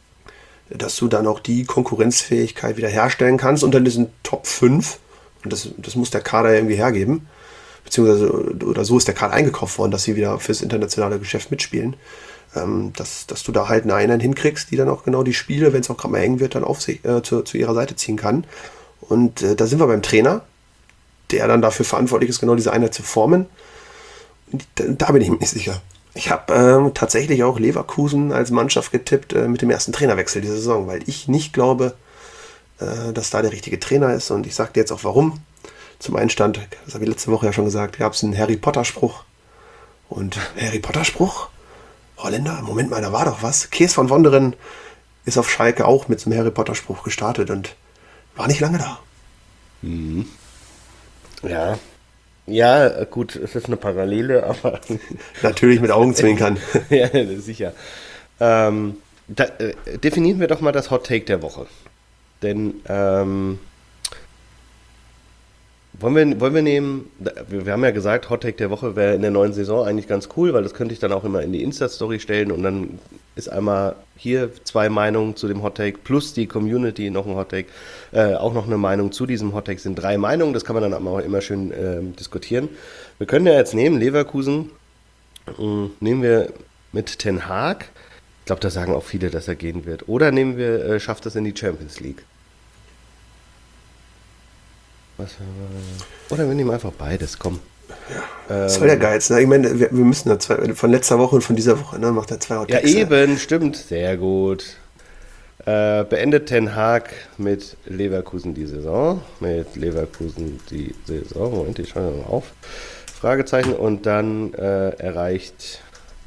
dass du dann auch die Konkurrenzfähigkeit wieder herstellen kannst unter diesen Top fünf. Und das, das muss der Kader ja irgendwie hergeben. Beziehungsweise, oder so ist der Kader eingekauft worden, dass sie wieder fürs internationale Geschäft mitspielen. Ähm, dass, dass du da halt eine Einheit hinkriegst, die dann auch genau die Spiele, wenn es auch gerade mal eng wird, dann auf sich, äh, zu, zu ihrer Seite ziehen kann. Und äh, da sind wir beim Trainer, der dann dafür verantwortlich ist, genau diese Einheit zu formen. Und da, da bin ich mir nicht sicher. Ich habe ähm, tatsächlich auch Leverkusen als Mannschaft getippt äh, mit dem ersten Trainerwechsel dieser Saison, weil ich nicht glaube, äh, dass da der richtige Trainer ist. Und ich sage dir jetzt auch warum. Zum einen stand, das habe ich letzte Woche ja schon gesagt, gab es einen Harry Potter-Spruch. Und Harry Potter-Spruch? Holländer? Moment mal, da war doch was. Kees van Wonderen ist auf Schalke auch mit so einem Harry Potter-Spruch gestartet und war nicht lange da. Mhm. Ja. Ja, gut, es ist eine Parallele, aber Natürlich mit Augenzwinkern. ja, sicher. Ähm, da, äh, definieren wir doch mal das Hot Take der Woche. Denn ähm, Wollen wir, wollen wir nehmen, wir, wir haben ja gesagt, Hottake der Woche wäre in der neuen Saison eigentlich ganz cool, weil das könnte ich dann auch immer in die Insta-Story stellen und dann ist einmal hier zwei Meinungen zu dem Hottake plus die Community noch ein Hottake, äh, auch noch eine Meinung zu diesem Hottake, sind drei Meinungen, das kann man dann auch immer schön äh, diskutieren. Wir können ja jetzt nehmen, Leverkusen, äh, nehmen wir mit Ten Hag, ich glaube, da sagen auch viele, dass er gehen wird, oder nehmen wir, äh, schafft es in die Champions League. Was, äh, oder wir nehmen einfach beides, komm. Ja, das ist voll der Geiz, ne? Ich meine, wir, wir müssen ja zwei, von letzter Woche und von dieser Woche, ne, macht er zwei Hottexte. Ja, eben, stimmt, sehr gut. Äh, beendet Ten Hag mit Leverkusen die Saison. Mit Leverkusen die Saison. Moment, ich schaue mal auf. Fragezeichen. Und dann äh, erreicht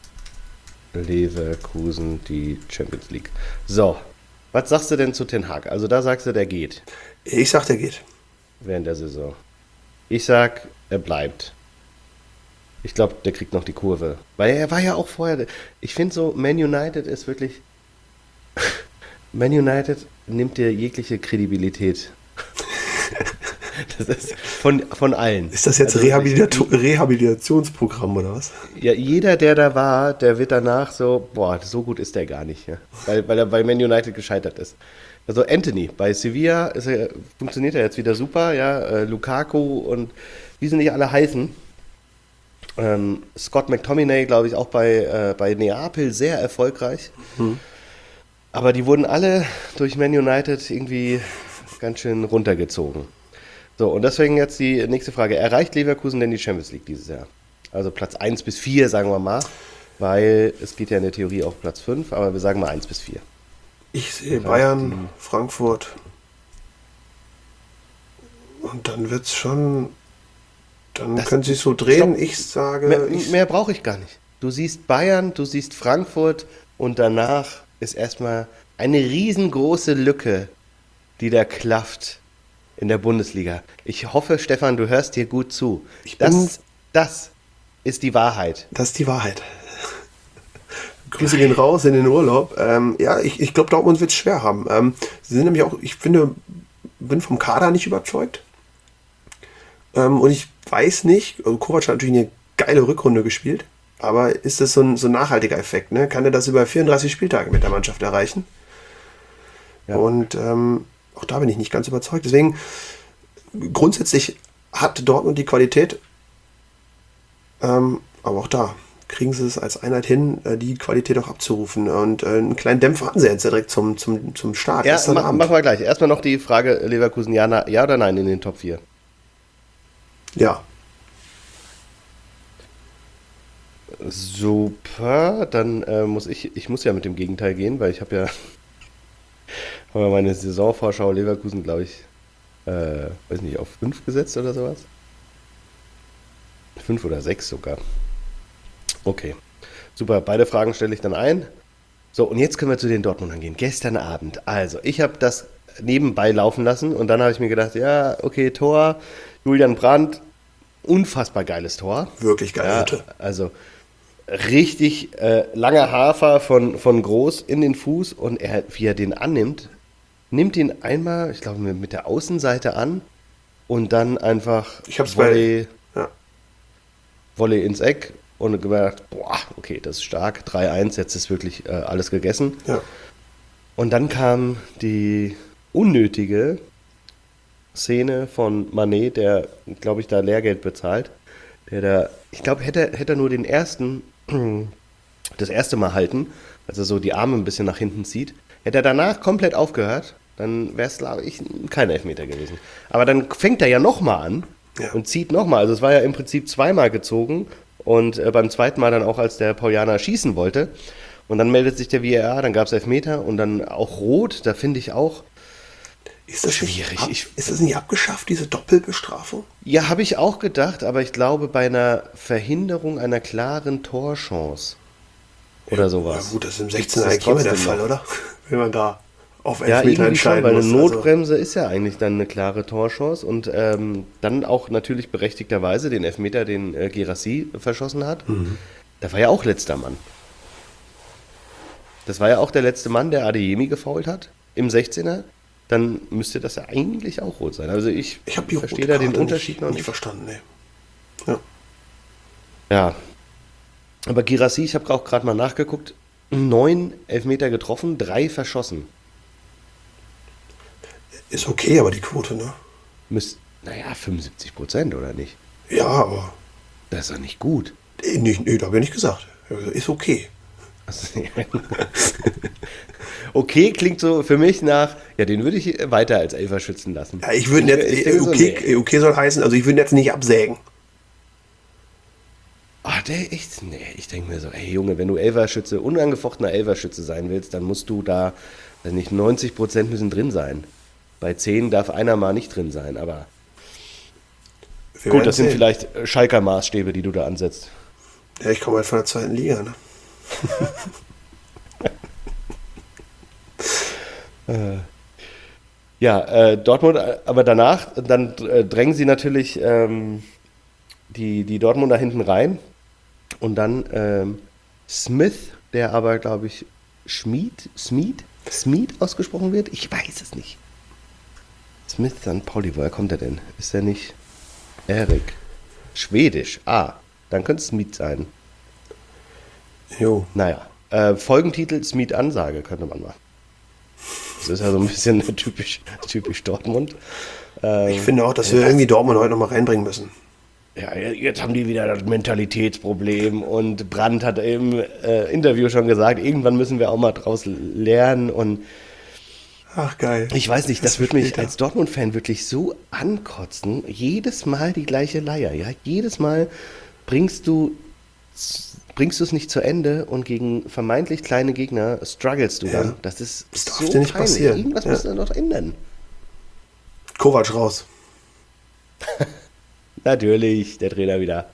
Leverkusen die Champions League. So, was sagst du denn zu Ten Hag? Also da sagst du, der geht. Ich sag, der geht. Während der Saison. Ich sag, er bleibt. Ich glaube, der kriegt noch die Kurve. Weil er war ja auch vorher. Ich finde so, Man United ist wirklich. Man United nimmt dir jegliche Kredibilität. Das ist von, von allen. Ist das jetzt also Rehabilitation, Rehabilitationsprogramm oder was? Ja, jeder, der da war, der wird danach so, boah, so gut ist der gar nicht. Ja? Weil, weil er bei Man United gescheitert ist. Also Anthony, bei Sevilla ist er, funktioniert er jetzt wieder super, ja, äh, Lukaku und wie sie nicht alle heißen. Ähm, Scott McTominay, glaube ich, auch bei, äh, bei Neapel sehr erfolgreich. Mhm. Aber die wurden alle durch Man United irgendwie ganz schön runtergezogen. So, und deswegen jetzt die nächste Frage. Erreicht Leverkusen denn die Champions League dieses Jahr? Also Platz eins bis vier, sagen wir mal, weil es geht ja in der Theorie auf Platz fünf, aber wir sagen mal eins bis vier. Ich sehe Bayern, Frankfurt und dann wird es schon, dann das, können sie es so drehen, stopp. Ich sage... Mehr, mehr brauche ich gar nicht. Du siehst Bayern, du siehst Frankfurt und danach ist erstmal eine riesengroße Lücke, die da klafft in der Bundesliga. Ich hoffe, Stefan, du hörst hier gut zu. Ich das, bin, das ist die Wahrheit. Das ist die Wahrheit. Grüße gehen raus in den Urlaub. Ähm, ja, ich, ich glaube, Dortmund wird es schwer haben. Ähm, sie sind nämlich auch, ich finde, bin vom Kader nicht überzeugt. Ähm, und ich weiß nicht, also Kovac hat natürlich eine geile Rückrunde gespielt, aber ist das so ein, so ein nachhaltiger Effekt? Ne? Kann er das über vierunddreißig Spieltage mit der Mannschaft erreichen? Ja. Und ähm, auch da bin ich nicht ganz überzeugt. Deswegen, grundsätzlich hat Dortmund die Qualität, ähm, aber auch da kriegen sie es als Einheit hin, die Qualität auch abzurufen. Und äh, einen kleinen Dämpfer hatten sie jetzt direkt zum, zum, zum Start. Ja, ma- machen wir gleich. Erstmal noch die Frage, Leverkusen, ja, na, ja oder nein in den Top vier? Ja. Super, dann äh, muss ich, ich muss ja mit dem Gegenteil gehen, weil ich habe ja, hab ja meine Saisonvorschau Leverkusen, glaube ich, äh, weiß nicht, auf fünf gesetzt oder sowas. Fünf oder sechs sogar. Okay, super. Beide Fragen stelle ich dann ein. So, und jetzt können wir zu den Dortmundern gehen. Gestern Abend. Also, ich habe das nebenbei laufen lassen und dann habe ich mir gedacht, ja, okay, Tor, Julian Brandt, unfassbar geiles Tor. Wirklich geil, ja, bitte. Also, richtig äh, langer Hafer von, von Groß in den Fuß und er, wie er den annimmt, nimmt ihn einmal, ich glaube, mit der Außenseite an und dann einfach ich hab's Volley, bei, ja. Volley ins Eck. Und gemerkt, boah, okay, das ist stark, drei eins, jetzt ist wirklich äh, alles gegessen. Ja. Und dann kam die unnötige Szene von Mané, der, glaube ich, da Lehrgeld bezahlt. Der da, ich glaube, hätte, hätte er nur den ersten, das erste Mal halten, also so die Arme ein bisschen nach hinten zieht, hätte er danach komplett aufgehört, dann wäre es, glaube ich, kein Elfmeter gewesen. Aber dann fängt er ja nochmal an ja. und zieht nochmal. Also es war ja im Prinzip zweimal gezogen. Und äh, beim zweiten Mal dann auch, als der Paulianer schießen wollte. Und dann meldet sich der V A R, dann gab es Elfmeter und dann auch Rot. Da finde ich auch ist das schwierig. Ab, ich, ist das nicht abgeschafft, diese Doppelbestrafung? Ja, habe ich auch gedacht, aber ich glaube, bei einer Verhinderung einer klaren Torchance oder ja, sowas. Ja gut, das ist im sechzehnter eigentlich immer der Fall, oder? Wenn man da auf Elfmeter ja, entscheiden schon, weil muss. Eine Notbremse also. Ist ja eigentlich dann eine klare Torchance und ähm, dann auch natürlich berechtigterweise den Elfmeter, den äh, Guirassy verschossen hat. Mhm. Da war ja auch letzter Mann. Das war ja auch der letzte Mann, der Adeyemi gefoult hat im sechzehner. dann müsste das ja eigentlich auch rot sein. Also ich, Ich habe die rote verstehe da den Karte Unterschied nicht, noch nicht nicht. verstanden. Nee. Ja. Ja, aber Girassi, ich habe auch gerade mal nachgeguckt, neun Elfmeter getroffen, drei verschossen. Ist okay, aber die Quote, ne? Müsst, naja, fünfundsiebzig Prozent oder nicht? Ja, aber Das ist doch nicht gut. nee, nicht, nee, da habe ich nicht gesagt. Ich hab gesagt, ist okay. Also, okay, klingt so für mich nach, ja, den würde ich weiter als Elfer schützen lassen. Ja, ich würde jetzt, ich denke so, okay, nee. okay soll heißen, also ich würde jetzt nicht absägen. Ah, der echt, nee, ich denke mir so, ey Junge, wenn du Elferschütze, unangefochtener Elferschütze sein willst, dann musst du da, weiß nicht, neunzig Prozent müssen drin sein. Bei zehn darf einer mal nicht drin sein, aber Wir gut, werden das sind sehen. vielleicht Schalker Maßstäbe, die du da ansetzt. Ja, ich komme halt von der zweiten Liga, ne? Ja, äh, Dortmund, äh, aber danach, dann äh, drängen sie natürlich ähm, die, die Dortmunder hinten rein und dann ähm, Smith, der aber, glaube ich, Schmied, Smith, Smith ausgesprochen wird, ich weiß es nicht. Smith, dann Pauli, woher kommt er denn? Ist er nicht Erik? Schwedisch, ah, dann könnte es Smith sein. Jo. Naja, äh, Folgentitel Smith Ansage könnte man machen. Das ist ja so ein bisschen typisch, typisch Dortmund. Ähm, Ich finde auch, dass wir irgendwie Dortmund heute nochmal reinbringen müssen. Ja, jetzt haben die wieder das Mentalitätsproblem und Brandt hat im äh, Interview schon gesagt, irgendwann müssen wir auch mal draus lernen und Ach, geil. ich weiß nicht, das Das wird mich später. als Dortmund-Fan wirklich so ankotzen. Jedes Mal die gleiche Leier, ja. Jedes Mal bringst du bringst du es nicht zu Ende und gegen vermeintlich kleine Gegner strugglest du Ja. dann. Das ist Das darf so dir nicht peinlich. passieren. Irgendwas Ja. muss da noch ändern. Kovac raus. Natürlich, der Trainer wieder.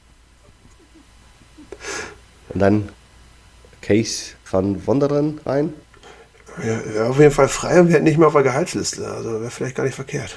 Und dann Case von Wonderen rein. Ja, ja, auf jeden Fall frei und wir hätten nicht mehr auf der Gehaltsliste. Also wäre vielleicht gar nicht verkehrt.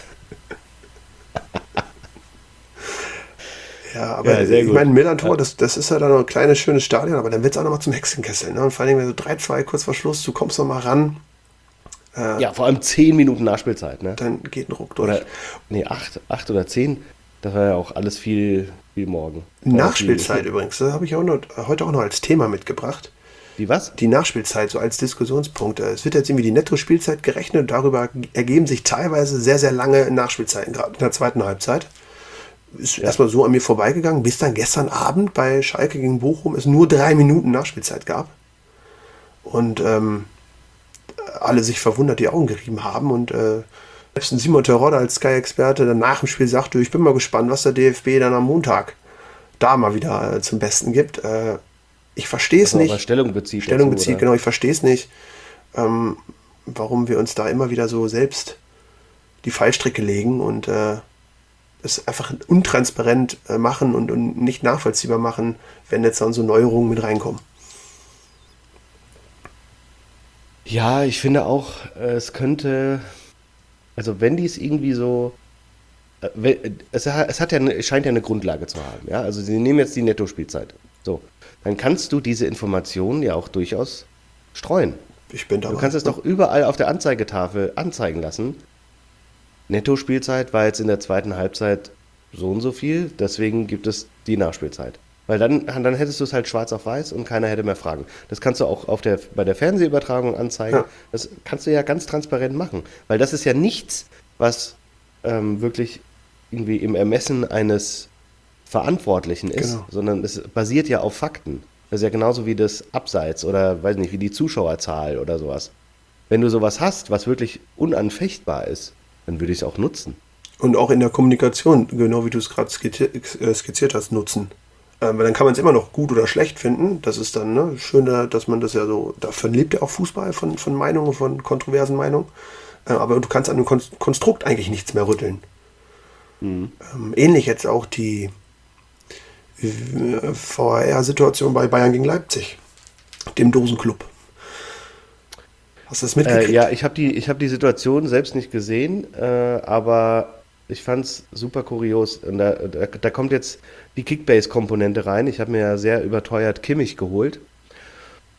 Ja, aber Ja, sehr ich gut. meine, Millantor, das, das ist ja dann noch ein kleines, schönes Stadion, aber dann wird es auch nochmal zum Hexenkessel. Ne? Und vor allem, wenn du drei zwei kurz vor Schluss, du kommst noch mal ran, Ja, vor allem zehn Minuten Nachspielzeit, ne? dann geht ein Ruck durch. Oder, nee, acht, acht oder zehn. Das war ja auch alles viel, viel morgen. War ja Nachspielzeit viel, übrigens, das habe ich auch noch, heute auch noch als Thema mitgebracht. Die was? Die Nachspielzeit, so als Diskussionspunkt. Es wird jetzt irgendwie die Netto-Spielzeit gerechnet und darüber ergeben sich teilweise sehr, sehr lange Nachspielzeiten, gerade in der zweiten Halbzeit. Ist erstmal so an mir vorbeigegangen, bis dann gestern Abend bei Schalke gegen Bochum es nur drei Minuten Nachspielzeit gab. Und ähm, alle sich verwundert die Augen gerieben haben. Und äh, selbst ein Simon Terodde als Sky-Experte dann nach dem Spiel sagte, ich bin mal gespannt, was der D F B dann am Montag da mal wieder äh, zum Besten gibt. Äh, ich verstehe es Also, nicht. aber Stellung bezieht. Stellung dazu, bezieht, oder? genau, ich verstehe es nicht, ähm, warum wir uns da immer wieder so selbst die Fallstricke legen und äh, es einfach untransparent äh, machen und, und nicht nachvollziehbar machen, wenn jetzt dann so Neuerungen mit reinkommen. Ja, ich finde auch, äh, es könnte, also wenn die es irgendwie so, äh, we- es, ha- es hat ja eine, es scheint ja eine Grundlage zu haben, ja, also sie nehmen jetzt die Nettospielzeit, so, dann kannst du diese Informationen ja auch durchaus streuen. Ich bin dabei. Du kannst es doch überall auf der Anzeigetafel anzeigen lassen. Nettospielzeit war jetzt in der zweiten Halbzeit so und so viel, deswegen gibt es die Nachspielzeit. Weil dann, dann hättest du es halt schwarz auf weiß und keiner hätte mehr Fragen. Das kannst du auch auf der, bei der Fernsehübertragung anzeigen. Ja. Das kannst du ja ganz transparent machen. Weil das ist ja nichts, was ähm, wirklich irgendwie im Ermessen eines Verantwortlichen ist, Genau. sondern es basiert ja auf Fakten. Das ist ja genauso wie das Abseits oder, weiß nicht, wie die Zuschauerzahl oder sowas. Wenn du sowas hast, was wirklich unanfechtbar ist, dann würde ich es auch nutzen. Und auch in der Kommunikation, genau wie du es gerade skizziert, äh, skizziert hast, nutzen. Ähm, weil dann kann man es immer noch gut oder schlecht finden. Das ist dann ne, schön, da- dass man das ja so, davon lebt ja auch Fußball, von, von Meinungen, von kontroversen Meinungen. Äh, aber du kannst an dem Kon- Konstrukt eigentlich nichts mehr rütteln. Ähm, ähnlich jetzt auch die äh, V A R-Situation bei Bayern gegen Leipzig, dem Dosenclub. Hast du das mitgekriegt? Äh, ja, ich habe die, ich hab die Situation selbst nicht gesehen, äh, aber ich fand es super kurios. Und da, da, da kommt jetzt die Kickbase-Komponente rein. Ich habe mir ja sehr überteuert Kimmich geholt.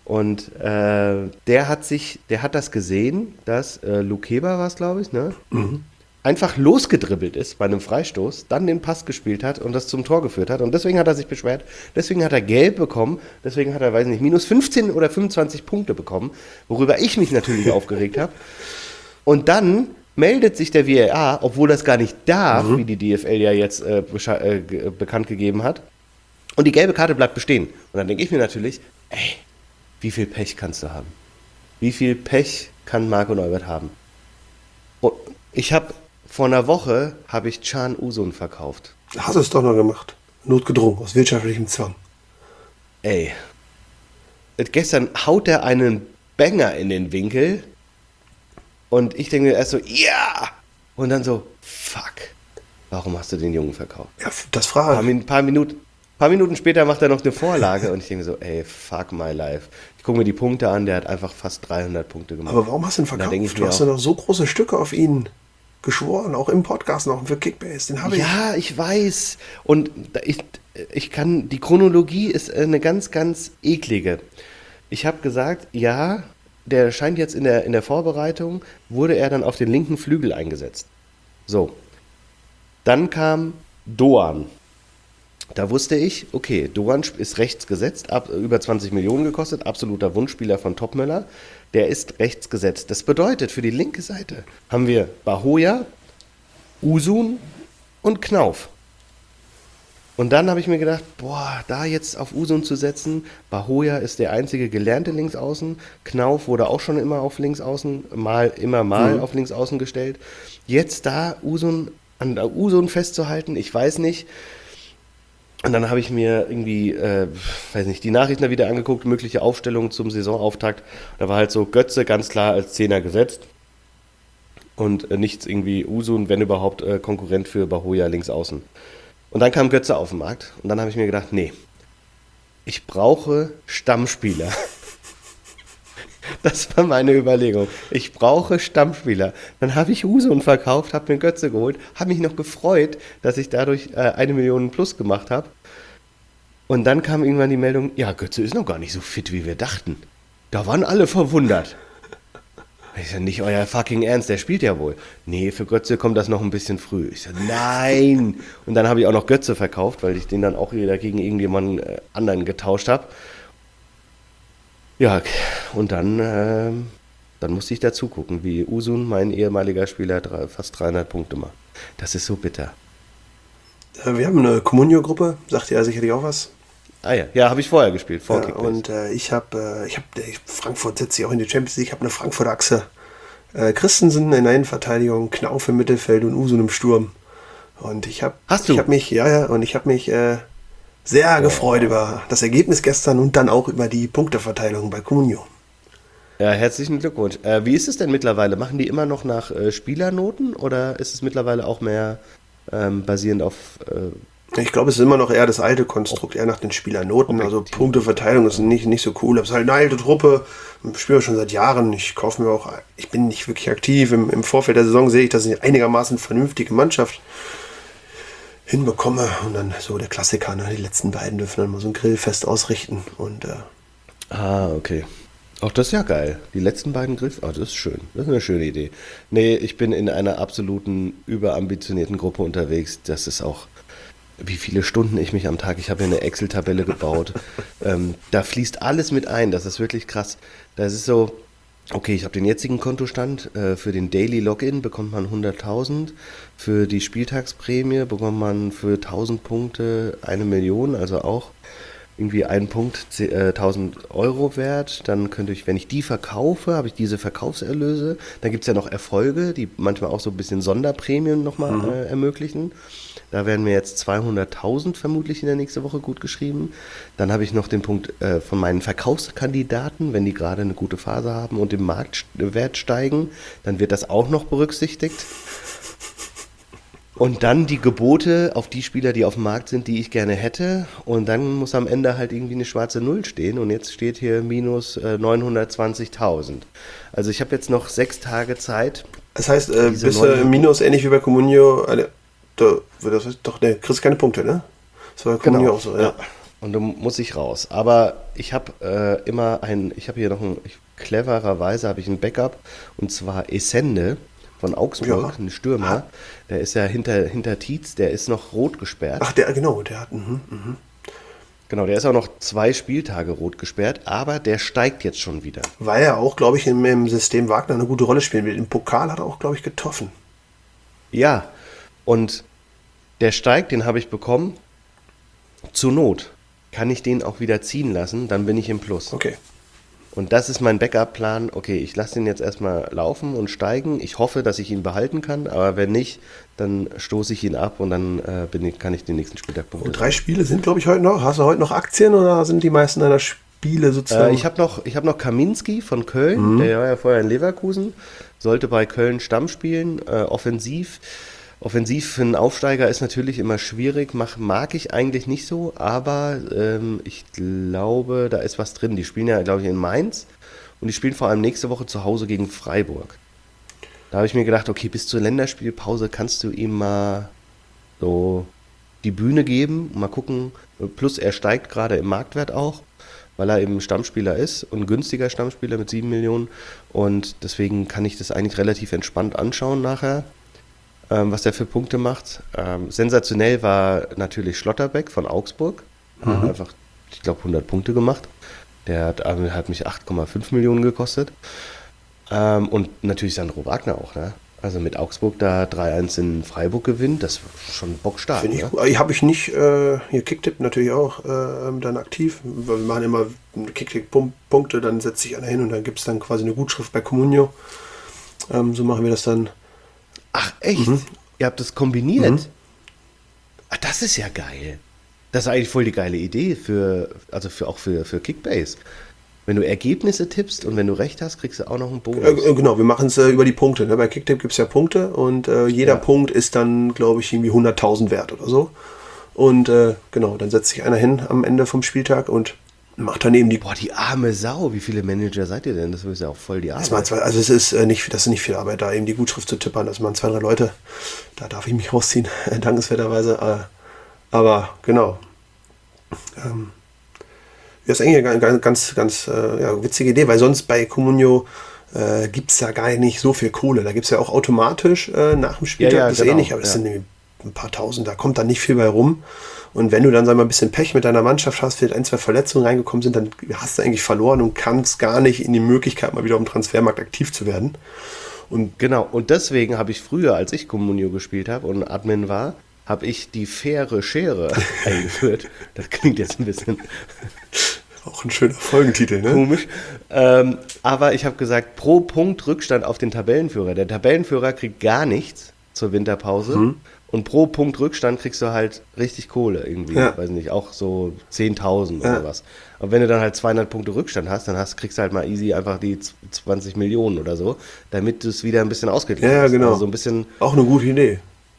Und äh, der hat sich, der hat das gesehen, dass äh, Lukeba war es, glaube ich, ne? Mhm. einfach losgedribbelt ist bei einem Freistoß, dann den Pass gespielt hat und das zum Tor geführt hat. Und deswegen hat er sich beschwert, deswegen hat er gelb bekommen, deswegen hat er, weiß nicht, minus fünfzehn oder fünfundzwanzig Punkte bekommen, worüber ich mich natürlich aufgeregt habe. Und dann meldet sich der V A R, obwohl das gar nicht darf, mhm. wie die D F L ja jetzt äh, äh, g- bekannt gegeben hat. Und die gelbe Karte bleibt bestehen. Und dann denke ich mir natürlich, ey, wie viel Pech kannst du haben? Wie viel Pech kann Marco Neubert haben? Und ich habe vor einer Woche habe ich Can Uzun verkauft. Hast du es doch noch gemacht. Notgedrungen, aus wirtschaftlichem Zwang. Ey, gestern haut er einen Banger in den Winkel und ich denke mir erst so, ja! Und dann so, fuck, warum hast du den Jungen verkauft? Ja, das frage ich. Ein paar Minuten, paar Minuten später macht er noch eine Vorlage und ich denke so, ey, fuck my life. Ich gucke mir die Punkte an, der hat einfach fast dreihundert Punkte gemacht. Aber warum hast du ihn verkauft? Du hast ja noch so große Stücke auf ihn geschworen, auch im Podcast noch für Kickbase, den habe ich. Ja, ich weiß. Und ich, ich kann, die Chronologie ist eine ganz, ganz eklige. Ich habe gesagt, ja, der scheint jetzt in der, in der Vorbereitung, wurde er dann auf den linken Flügel eingesetzt. So. Dann kam Doan. Da wusste ich, okay, Doan ist rechts gesetzt, ab, über zwanzig Millionen gekostet, absoluter Wunschspieler von Topmöller. Der ist rechts gesetzt. Das bedeutet, für die linke Seite haben wir Bahoja, Uzun und Knauf. Und dann habe ich mir gedacht, boah, da jetzt auf Uzun zu setzen, Bahoja ist der einzige gelernte Linksaußen, Knauf wurde auch schon immer auf Linksaußen, mal, immer mal mhm. auf Linksaußen gestellt. Jetzt da Uzun, an Uzun festzuhalten, ich weiß nicht. Und dann habe ich mir irgendwie, äh, weiß nicht, die Nachrichten da wieder angeguckt, mögliche Aufstellungen zum Saisonauftakt. Da war halt so Götze ganz klar als Zehner gesetzt und äh, nichts irgendwie Uzun, wenn überhaupt, äh, Konkurrent für Bahoja links außen. Und dann kam Götze auf den Markt und dann habe ich mir gedacht, nee, ich brauche Stammspieler. Das war meine Überlegung. Ich brauche Stammspieler. Dann habe ich Uzun verkauft, habe mir Götze geholt, habe mich noch gefreut, dass ich dadurch äh, eine Million plus gemacht habe. Und dann kam irgendwann die Meldung, ja, Götze ist noch gar nicht so fit, wie wir dachten. Da waren alle verwundert. Ich sage, nicht euer fucking Ernst, der spielt ja wohl. Nee, für Götze kommt das noch ein bisschen früh. Ich sage, nein. Und dann habe ich auch noch Götze verkauft, weil ich den dann auch wieder gegen irgendjemanden äh, anderen getauscht habe. Ja, und dann, äh, dann musste ich dazu gucken, wie Uzun, mein ehemaliger Spieler, drei, fast dreihundert Punkte macht. Das ist so bitter. Wir haben eine Comunio-Gruppe, sagt ihr ja sicherlich auch was. Ah ja, ja, habe ich vorher gespielt, vor ja, Kickbase. Und äh, ich habe, äh, ich habe, Frankfurt setzt sich auch in die Champions League, ich habe eine Frankfurt-Achse. Äh, Christensen in der Innenverteidigung, Knauf im Mittelfeld und Uzun im Sturm. Und ich habe, Hast du? Ich habe mich, ja, ja, und ich habe mich äh, sehr oh. gefreut über das Ergebnis gestern und dann auch über die Punkteverteilung bei Comunio. Ja, herzlichen Glückwunsch. Äh, wie ist es denn mittlerweile? Machen die immer noch nach äh, Spielernoten oder ist es mittlerweile auch mehr ähm, basierend auf... Äh, Ich glaube, es ist immer noch eher das alte Konstrukt, eher nach den Spielernoten. Also Punkteverteilung ist nicht, nicht so cool. Das ist halt eine alte Truppe. Ich spiele schon seit Jahren. Ich kaufe mir auch, ich bin nicht wirklich aktiv. Im, im Vorfeld der Saison sehe ich, dass ich eine einigermaßen vernünftige Mannschaft hinbekomme. Und dann so der Klassiker, ne? Die letzten beiden dürfen dann mal so ein Grillfest ausrichten. Und, äh ah, okay. Auch das ist ja geil. Die letzten beiden Griff, oh, das ist schön. Das ist eine schöne Idee. Nee, ich bin in einer absoluten überambitionierten Gruppe unterwegs. Das ist auch... wie viele Stunden ich mich am Tag, ich habe ja eine Excel-Tabelle gebaut, ähm, da fließt alles mit ein, das ist wirklich krass. Das ist so, okay, ich habe den jetzigen Kontostand, äh, für den Daily Login bekommt man hunderttausend, für die Spieltagsprämie bekommt man für tausend Punkte eine Million, also auch irgendwie ein Punkt äh, tausend Euro wert. Dann könnte ich, wenn ich die verkaufe, habe ich diese Verkaufserlöse. Dann gibt es ja noch Erfolge, die manchmal auch so ein bisschen Sonderprämien nochmal mhm. äh, ermöglichen. Da werden mir jetzt zweihunderttausend vermutlich in der nächsten Woche gut geschrieben. Dann habe ich noch den Punkt äh, von meinen Verkaufskandidaten, wenn die gerade eine gute Phase haben und im Marktwert steigen, dann wird das auch noch berücksichtigt. Und dann die Gebote auf die Spieler, die auf dem Markt sind, die ich gerne hätte. Und dann muss am Ende halt irgendwie eine schwarze Null stehen. Und jetzt steht hier minus äh, neunhundertzwanzigtausend. Also ich habe jetzt noch sechs Tage Zeit. Das heißt, äh, bist du im Minus ähnlich wie bei Comunio? Eine, da, das heißt, doch, ne, kriegst keine Punkte, ne? Das war bei Comunio genau. auch so, ja. ja. Und dann muss ich raus. Aber ich habe äh, immer ein, ich habe hier noch ein, ich, clevererweise habe ich ein Backup, und zwar Essende von Augsburg, Ja. ein Stürmer. Der ist ja hinter, hinter Tietz, der ist noch rot gesperrt. Ach, der, genau, der hat. Mhm, mhm. Genau, der ist auch noch zwei Spieltage rot gesperrt, aber der steigt jetzt schon wieder. Weil er auch, glaube ich, im, im System Wagner eine gute Rolle spielen will. Im Pokal hat er auch, glaube ich, getroffen. Ja, und der steigt, den habe ich bekommen. Zur Not kann ich den auch wieder ziehen lassen, dann bin ich im Plus. Okay. Und das ist mein Backup-Plan. Okay, ich lasse den jetzt erstmal laufen und steigen. Ich hoffe, dass ich ihn behalten kann, aber wenn nicht, dann stoße ich ihn ab und dann äh, bin ich, kann ich den nächsten Spieltag Punkte. Und drei Spiele sind, glaube ich, heute noch. Hast du heute noch Aktien oder sind die meisten deiner Spiele sozusagen? Äh, ich habe noch, ich hab noch Kaminski von Köln, mhm. der war ja vorher in Leverkusen, sollte bei Köln Stamm spielen, äh, offensiv. Offensiv für einen Aufsteiger ist natürlich immer schwierig, mach, mag ich eigentlich nicht so, aber ähm, ich glaube, da ist was drin. Die spielen ja, glaube ich, in Mainz und die spielen vor allem nächste Woche zu Hause gegen Freiburg. Da habe ich mir gedacht, okay, bis zur Länderspielpause kannst du ihm mal so die Bühne geben, mal gucken. Plus er steigt gerade im Marktwert auch, weil er eben Stammspieler ist und ein günstiger Stammspieler mit sieben Millionen. Und deswegen kann ich das eigentlich relativ entspannt anschauen nachher, ähm, was der für Punkte macht. Ähm, sensationell war natürlich Schlotterbeck von Augsburg. Mhm. Hat einfach, ich glaube, hundert Punkte gemacht. Der hat, hat mich acht Komma fünf Millionen gekostet. Ähm, und natürlich Sandro Wagner auch, ne? Also mit Augsburg da drei eins in Freiburg gewinnt, das war schon bockstark. Finde ich, ne? Habe ich nicht, äh, hier Kicktipp natürlich auch äh, dann aktiv, weil wir machen immer Kicktipp-Punkte, dann setzt sich einer hin und dann gibt es dann quasi eine Gutschrift bei Comunio. Ähm, so machen wir das dann. Ach echt? Mhm. Ihr habt das kombiniert? Mhm. Ach, das ist ja geil. Das ist eigentlich voll die geile Idee für, also für auch für, für Kickbase. Wenn du Ergebnisse tippst und wenn du recht hast, kriegst du auch noch einen Bonus. Äh, genau, wir machen es äh, über die Punkte. Ne? Bei Kicktipp gibt es ja Punkte und äh, jeder Ja. Punkt ist dann, glaube ich, irgendwie hunderttausend wert oder so. Und äh, genau, dann setzt sich einer hin am Ende vom Spieltag und macht dann eben die. Boah, die arme Sau. Wie viele Manager seid ihr denn? Das ist ja auch voll die Arbeit. Das waren zwei, also es ist äh, nicht, das ist nicht viel Arbeit, da eben die Gutschrift zu tippern. Das waren zwei, drei Leute. Da darf ich mich rausziehen, dankenswerterweise. Äh, aber genau. Ähm, Das ist eigentlich eine ganz, ganz, ganz äh, ja, witzige Idee, weil sonst bei Comunio äh, gibt es ja gar nicht so viel Kohle. Da gibt es ja auch automatisch äh, nach dem Spieltag Ja, ja, das genau, ähnlich, aber das ja. sind irgendwie ein paar Tausend, da kommt dann nicht viel bei rum. Und wenn du dann sag mal, ein bisschen Pech mit deiner Mannschaft hast, vielleicht ein, zwei Verletzungen reingekommen sind, dann hast du eigentlich verloren und kannst gar nicht in die Möglichkeit, mal wieder auf dem Transfermarkt aktiv zu werden. Und Genau, und deswegen habe ich früher, als ich Comunio gespielt habe und Admin war, habe ich die faire Schere eingeführt. Das klingt jetzt ein bisschen auch ein schöner Folgentitel, ne? komisch. Ähm, aber ich habe gesagt, pro Punkt Rückstand auf den Tabellenführer. Der Tabellenführer kriegt gar nichts zur Winterpause. Mhm. Und pro Punkt Rückstand kriegst du halt richtig Kohle irgendwie. Ja. Weiß nicht, auch so zehntausend Ja. oder was. Aber wenn du dann halt zweihundert Punkte Rückstand hast, dann hast, kriegst du halt mal easy einfach die zwanzig Millionen oder so, damit du es wieder ein bisschen ausgeglichen Ja, ja, hast. genau. Also so ein bisschen, Auch eine gute Idee.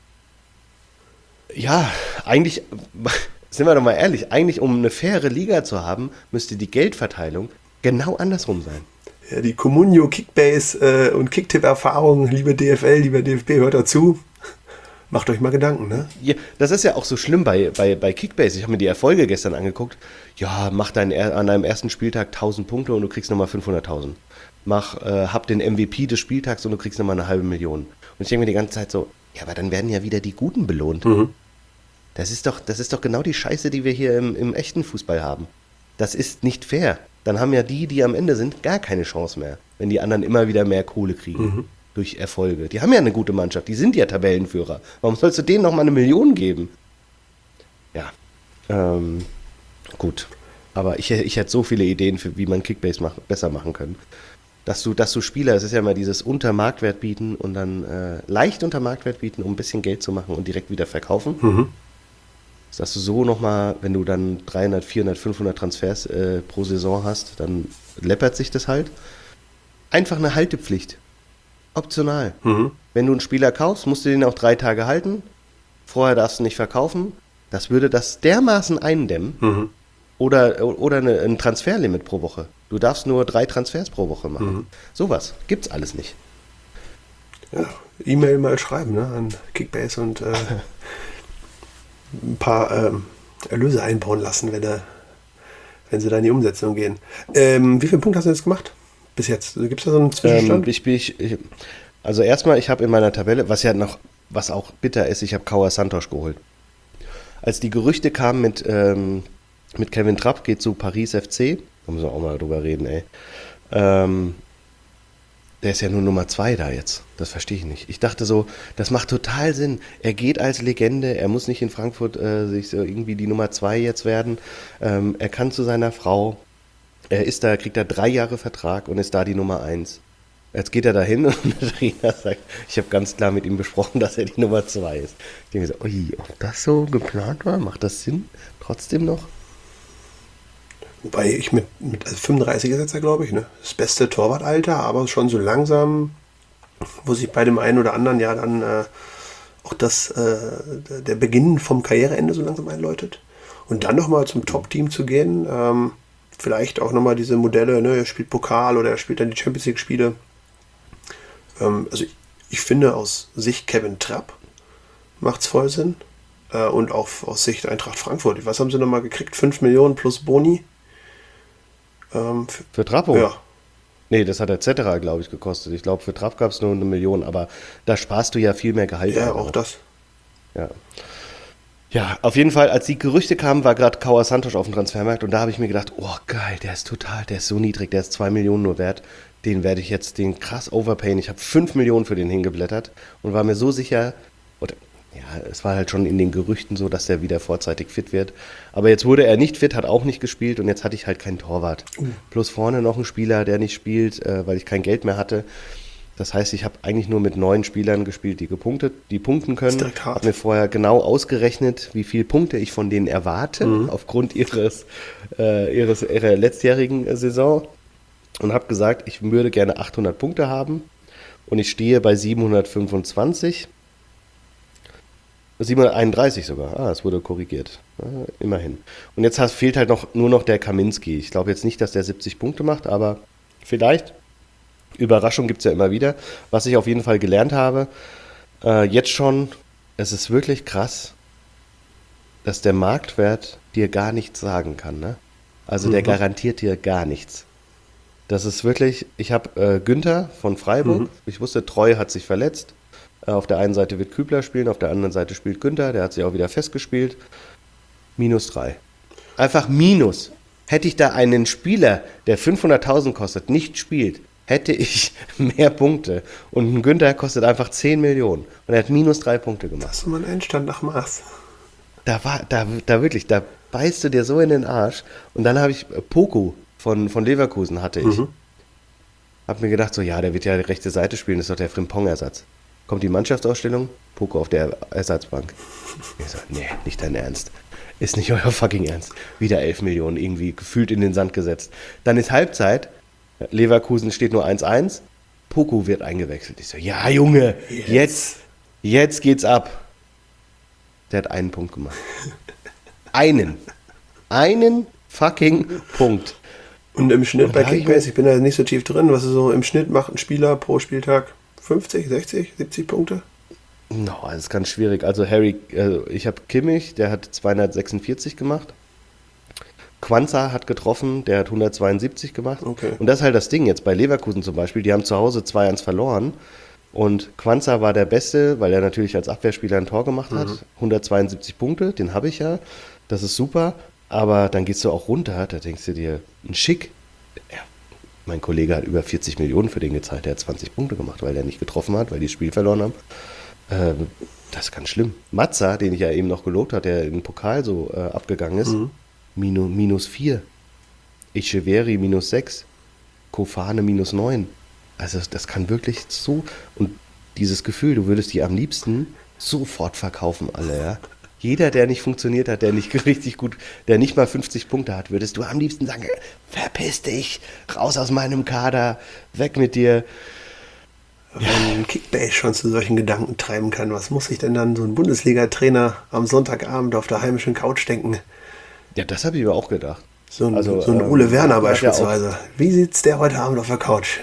ja, eigentlich, sind wir doch mal ehrlich, eigentlich um eine faire Liga zu haben, müsste die Geldverteilung genau andersrum sein. Ja, die Comunio Kickbase äh, und Kicktipp-Erfahrung, liebe D F L, lieber D F B, hört dazu. Macht euch mal Gedanken, ne? Ja, das ist ja auch so schlimm bei, bei, bei Kickbase. Ich habe mir die Erfolge gestern angeguckt. Ja, mach dein, an deinem ersten Spieltag tausend Punkte und du kriegst nochmal fünfhunderttausend. Mach, äh, hab den M V P des Spieltags und du kriegst nochmal eine halbe Million. Und ich denke mir die ganze Zeit so, ja, aber dann werden ja wieder die Guten belohnt. Mhm. Das ist doch, das ist doch genau die Scheiße, die wir hier im, im echten Fußball haben. Das ist nicht fair. Dann haben ja die, die am Ende sind, gar keine Chance mehr, wenn die anderen immer wieder mehr Kohle kriegen. Mhm. Durch Erfolge. Die haben ja eine gute Mannschaft, die sind ja Tabellenführer. Warum sollst du denen nochmal eine Million geben? Ja, ähm, gut. Aber ich, ich hätte so viele Ideen, für, wie man Kickbase mach, besser machen können. Dass du, dass du Spieler, es ist ja immer dieses unter Marktwert bieten und dann äh, leicht unter Marktwert bieten, um ein bisschen Geld zu machen und direkt wieder verkaufen. Mhm. Dass du so nochmal, wenn du dann dreihundert, vierhundert, fünfhundert Transfers äh, pro Saison hast, dann läppert sich das halt. Einfach eine Haltepflicht. Optional. Mhm. Wenn du einen Spieler kaufst, musst du den auch drei Tage halten. Vorher darfst du nicht verkaufen. Das würde das dermaßen eindämmen. Mhm. Oder, oder eine, ein Transferlimit pro Woche. Du darfst nur drei Transfers pro Woche machen. Mhm. Sowas gibt's alles nicht. Ja, E-Mail mal schreiben, ne? An Kickbase und äh, ein paar ähm, Erlöse einbauen lassen, wenn, er, wenn sie da in die Umsetzung gehen. Ähm, wie viele Punkte hast du jetzt gemacht? Bis jetzt? Gibt es da so einen Zwischenstand? Ähm, ich, bin- ich, ich, also erstmal, ich habe in meiner Tabelle, was ja noch, was auch bitter ist, ich habe Kauer Santos geholt. Als die Gerüchte kamen mit, ähm, mit Kevin Trapp, geht zu Paris F C, da müssen wir auch mal drüber reden, ey. Ähm, Der ist ja nur Nummer zwei da jetzt. Das verstehe ich nicht. Ich dachte so, das macht total Sinn. Er geht als Legende, er muss nicht in Frankfurt äh, sich so irgendwie die Nummer zwei jetzt werden. Ähm, er kann zu seiner Frau. Er ist da, kriegt da drei Jahre Vertrag und ist da die Nummer eins. Jetzt geht er da hin und der Trainer sagt, ich habe ganz klar mit ihm besprochen, dass er die Nummer zwei ist. Ich denke so, ui, ob das so geplant war, macht das Sinn? Trotzdem noch? Wobei ich mit, mit also fünfunddreißig ist jetzt ja, glaube ich, ne? Das beste Torwartalter, aber schon so langsam, wo sich bei dem einen oder anderen ja dann äh, auch das, äh, der Beginn vom Karriereende so langsam einläutet. Und dann nochmal zum Top-Team zu gehen, ähm, vielleicht auch nochmal diese Modelle, ne? Er spielt Pokal oder er spielt dann die Champions League-Spiele. Ähm, also ich, ich finde aus Sicht Kevin Trapp macht es voll Sinn. Äh, und auch aus Sicht Eintracht Frankfurt. Was haben sie nochmal gekriegt? fünf Millionen plus Boni? Ähm, für, Für Trappo? ja, Nee, das hat der Cetera, glaube ich, gekostet. Ich glaube, für Trapp gab es nur eine Million, aber da sparst du ja viel mehr Gehalt. ja, ein auch das. Ja. Ja, auf jeden Fall, als die Gerüchte kamen, war gerade Kauer Santos auf dem Transfermarkt und da habe ich mir gedacht, oh geil, der ist total, der ist so niedrig, der ist zwei Millionen nur wert. Den werde ich jetzt, den krass overpayen. Ich habe fünf Millionen für den hingeblättert und war mir so sicher, oder ja, es war halt schon in den Gerüchten so, dass der wieder vorzeitig fit wird. Aber jetzt wurde er nicht fit, hat auch nicht gespielt und jetzt hatte ich halt keinen Torwart. Plus vorne noch ein Spieler, der nicht spielt, äh, weil ich kein Geld mehr hatte. Das heißt, ich habe eigentlich nur mit neun Spielern gespielt, die gepunktet, die punkten können. ist direkt hart. Habe mir vorher genau ausgerechnet, wie viele Punkte ich von denen erwarte, aufgrund ihres, äh, ihres ihrer letztjährigen äh, Saison. Und habe gesagt, ich würde gerne achthundert Punkte haben. Und ich stehe bei siebenhundertfünfundzwanzig. siebenhunderteinunddreißig sogar. Ah, es wurde korrigiert. Ja, immerhin. Und jetzt hast, fehlt halt noch, nur noch der Kaminski. Ich glaube jetzt nicht, dass der siebzig Punkte macht, aber vielleicht. Überraschung gibt es ja immer wieder. Was ich auf jeden Fall gelernt habe, äh, jetzt schon, es ist wirklich krass, dass der Marktwert dir gar nichts sagen kann. Ne? Also der Mhm. garantiert dir gar nichts. Das ist wirklich, ich habe äh, Günther von Freiburg, Mhm. ich wusste, Treu hat sich verletzt. Äh, auf der einen Seite wird Kübler spielen, auf der anderen Seite spielt Günther, der hat sich auch wieder festgespielt. Minus drei. Einfach Minus. Hätte ich da einen Spieler, der fünfhunderttausend kostet, nicht spielt, hätte ich mehr Punkte. Und ein Günther kostet einfach zehn Millionen. Und er hat minus drei Punkte gemacht. Das ist mal ein Endstand nach Maß. Da war, da, da wirklich, da beißt du dir so in den Arsch. Und dann habe ich äh, Poku von, von Leverkusen hatte ich. Mhm. Hab mir gedacht, so, ja, der wird ja die rechte Seite spielen, das ist doch der Frimpong-Ersatz. Kommt die Mannschaftsausstellung, Poku auf der Ersatzbank. Ich so, nee, nicht dein Ernst. Ist nicht euer fucking Ernst. Wieder elf Millionen irgendwie gefühlt in den Sand gesetzt. Dann ist Halbzeit, Leverkusen steht nur eins eins, Poku wird eingewechselt. Ich so, ja Junge, Jetzt. jetzt, jetzt geht's ab. Der hat einen Punkt gemacht. Einen. Einen fucking Punkt. Und im Schnitt Und bei da hab ich Kickbase, ich bin da nicht so tief drin, was ist so im Schnitt macht ein Spieler pro Spieltag? fünfzig, sechzig, siebzig Punkte? No, das ist ganz schwierig. Also Harry, äh, ich habe Kimmich, der hat zweihundertsechsundvierzig gemacht. Quanza hat getroffen, der hat hundertzweiundsiebzig gemacht. Okay. Und das ist halt das Ding jetzt bei Leverkusen zum Beispiel, die haben zu Hause zwei eins verloren. Und Quanza war der Beste, weil er natürlich als Abwehrspieler ein Tor gemacht hat. hundertzweiundsiebzig Punkte, den habe ich ja. Das ist super. Aber dann gehst du auch runter, da denkst du dir, ein Schick. Ja, mein Kollege hat über vierzig Millionen für den gezahlt, der hat zwanzig Punkte gemacht, weil er nicht getroffen hat, weil die das Spiel verloren haben. Ähm, das ist ganz schlimm. Matza, den ich ja eben noch gelobt habe, der im Pokal so äh, abgegangen ist, Mhm. Minu, minus vier. Echeverri minus sechs. Kofane minus neun. Also das kann wirklich so, und dieses Gefühl, du würdest die am liebsten sofort verkaufen alle, ja. Jeder, der nicht funktioniert hat, der nicht richtig gut, der nicht mal fünfzig Punkte hat, würdest du am liebsten sagen, verpiss dich, raus aus meinem Kader, weg mit dir. Wenn Kickbase schon zu solchen Gedanken treiben kann, was muss sich denn dann so ein Bundesliga-Trainer am Sonntagabend auf der heimischen Couch denken? Ja, das habe ich mir auch gedacht. So ein, Also, so ein ähm, Ole Werner hat ja beispielsweise. Wie sitzt der heute Abend auf der Couch?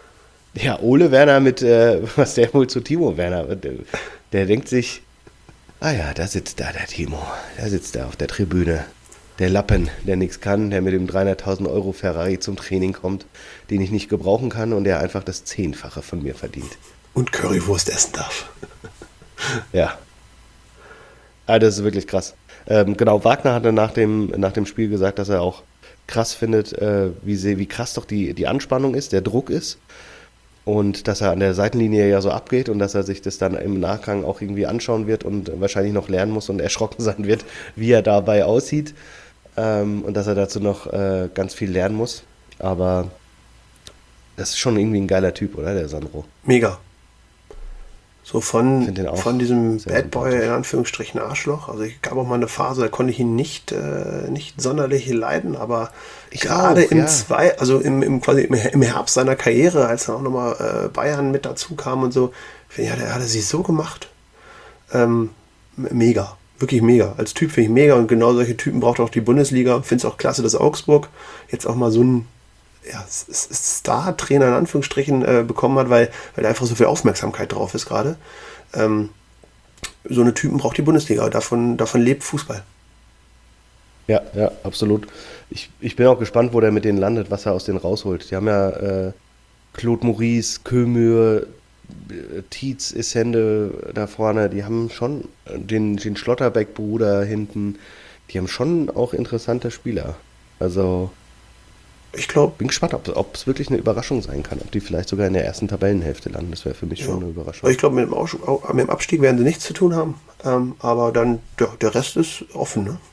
Ja, Ole Werner mit, äh, was der wohl zu Timo Werner, der, der denkt sich, Ah ja, da sitzt da der Timo. Da sitzt er auf der Tribüne. Der Lappen, der nichts kann, der mit dem dreihunderttausend Euro Ferrari zum Training kommt, den ich nicht gebrauchen kann und der einfach das Zehnfache von mir verdient. Und Currywurst essen darf. Ja. Ah, das ist wirklich krass. Ähm, genau, Wagner hatte nach dem, nach dem Spiel gesagt, dass er auch krass findet, äh, wie, sehr, wie krass doch die, die Anspannung ist, der Druck ist. Und dass er an der Seitenlinie ja so abgeht und dass er sich das dann im Nachgang auch irgendwie anschauen wird und wahrscheinlich noch lernen muss und erschrocken sein wird, wie er dabei aussieht. Ähm, und dass er dazu noch äh, ganz viel lernen muss. Aber das ist schon irgendwie ein geiler Typ, oder, der Sandro? Mega. So von, Find den auch von diesem sehr Bad Boy, sympathisch. in Anführungsstrichen Arschloch. Also ich gab auch mal eine Phase, da konnte ich ihn nicht, äh, nicht sonderlich leiden, aber Ich gerade auch, im ja. zwei, also im, im, quasi im, im Herbst seiner Karriere, als dann auch nochmal äh, Bayern mit dazu kam und so, finde ich, ja, der hat er sich so gemacht. Ähm, mega. Wirklich mega. Als Typ finde ich mega und genau solche Typen braucht auch die Bundesliga. Finde es auch klasse, dass Augsburg jetzt auch mal so einen ja, S- S- Star-Trainer in Anführungsstrichen äh, bekommen hat, weil, weil da einfach so viel Aufmerksamkeit drauf ist gerade. Ähm, so eine Typen braucht die Bundesliga. Davon, davon lebt Fußball. Ja, ja, absolut. Ich, ich bin auch gespannt, wo der mit denen landet, was er aus denen rausholt. Die haben ja äh, Claude Maurice, Kömür, äh, Tietz, Essende da vorne, die haben schon äh, den, den Schlotterbeck-Bruder hinten, die haben schon auch interessante Spieler. Also Ich glaube, bin gespannt, ob es wirklich eine Überraschung sein kann, ob die vielleicht sogar in der ersten Tabellenhälfte landen. Das wäre für mich ja. schon eine Also Überraschung. ich glaube, mit, dem Aussch- au- mit dem Abstieg werden sie nichts zu tun haben. Ähm, aber dann, ja, der Rest ist offen. Ne?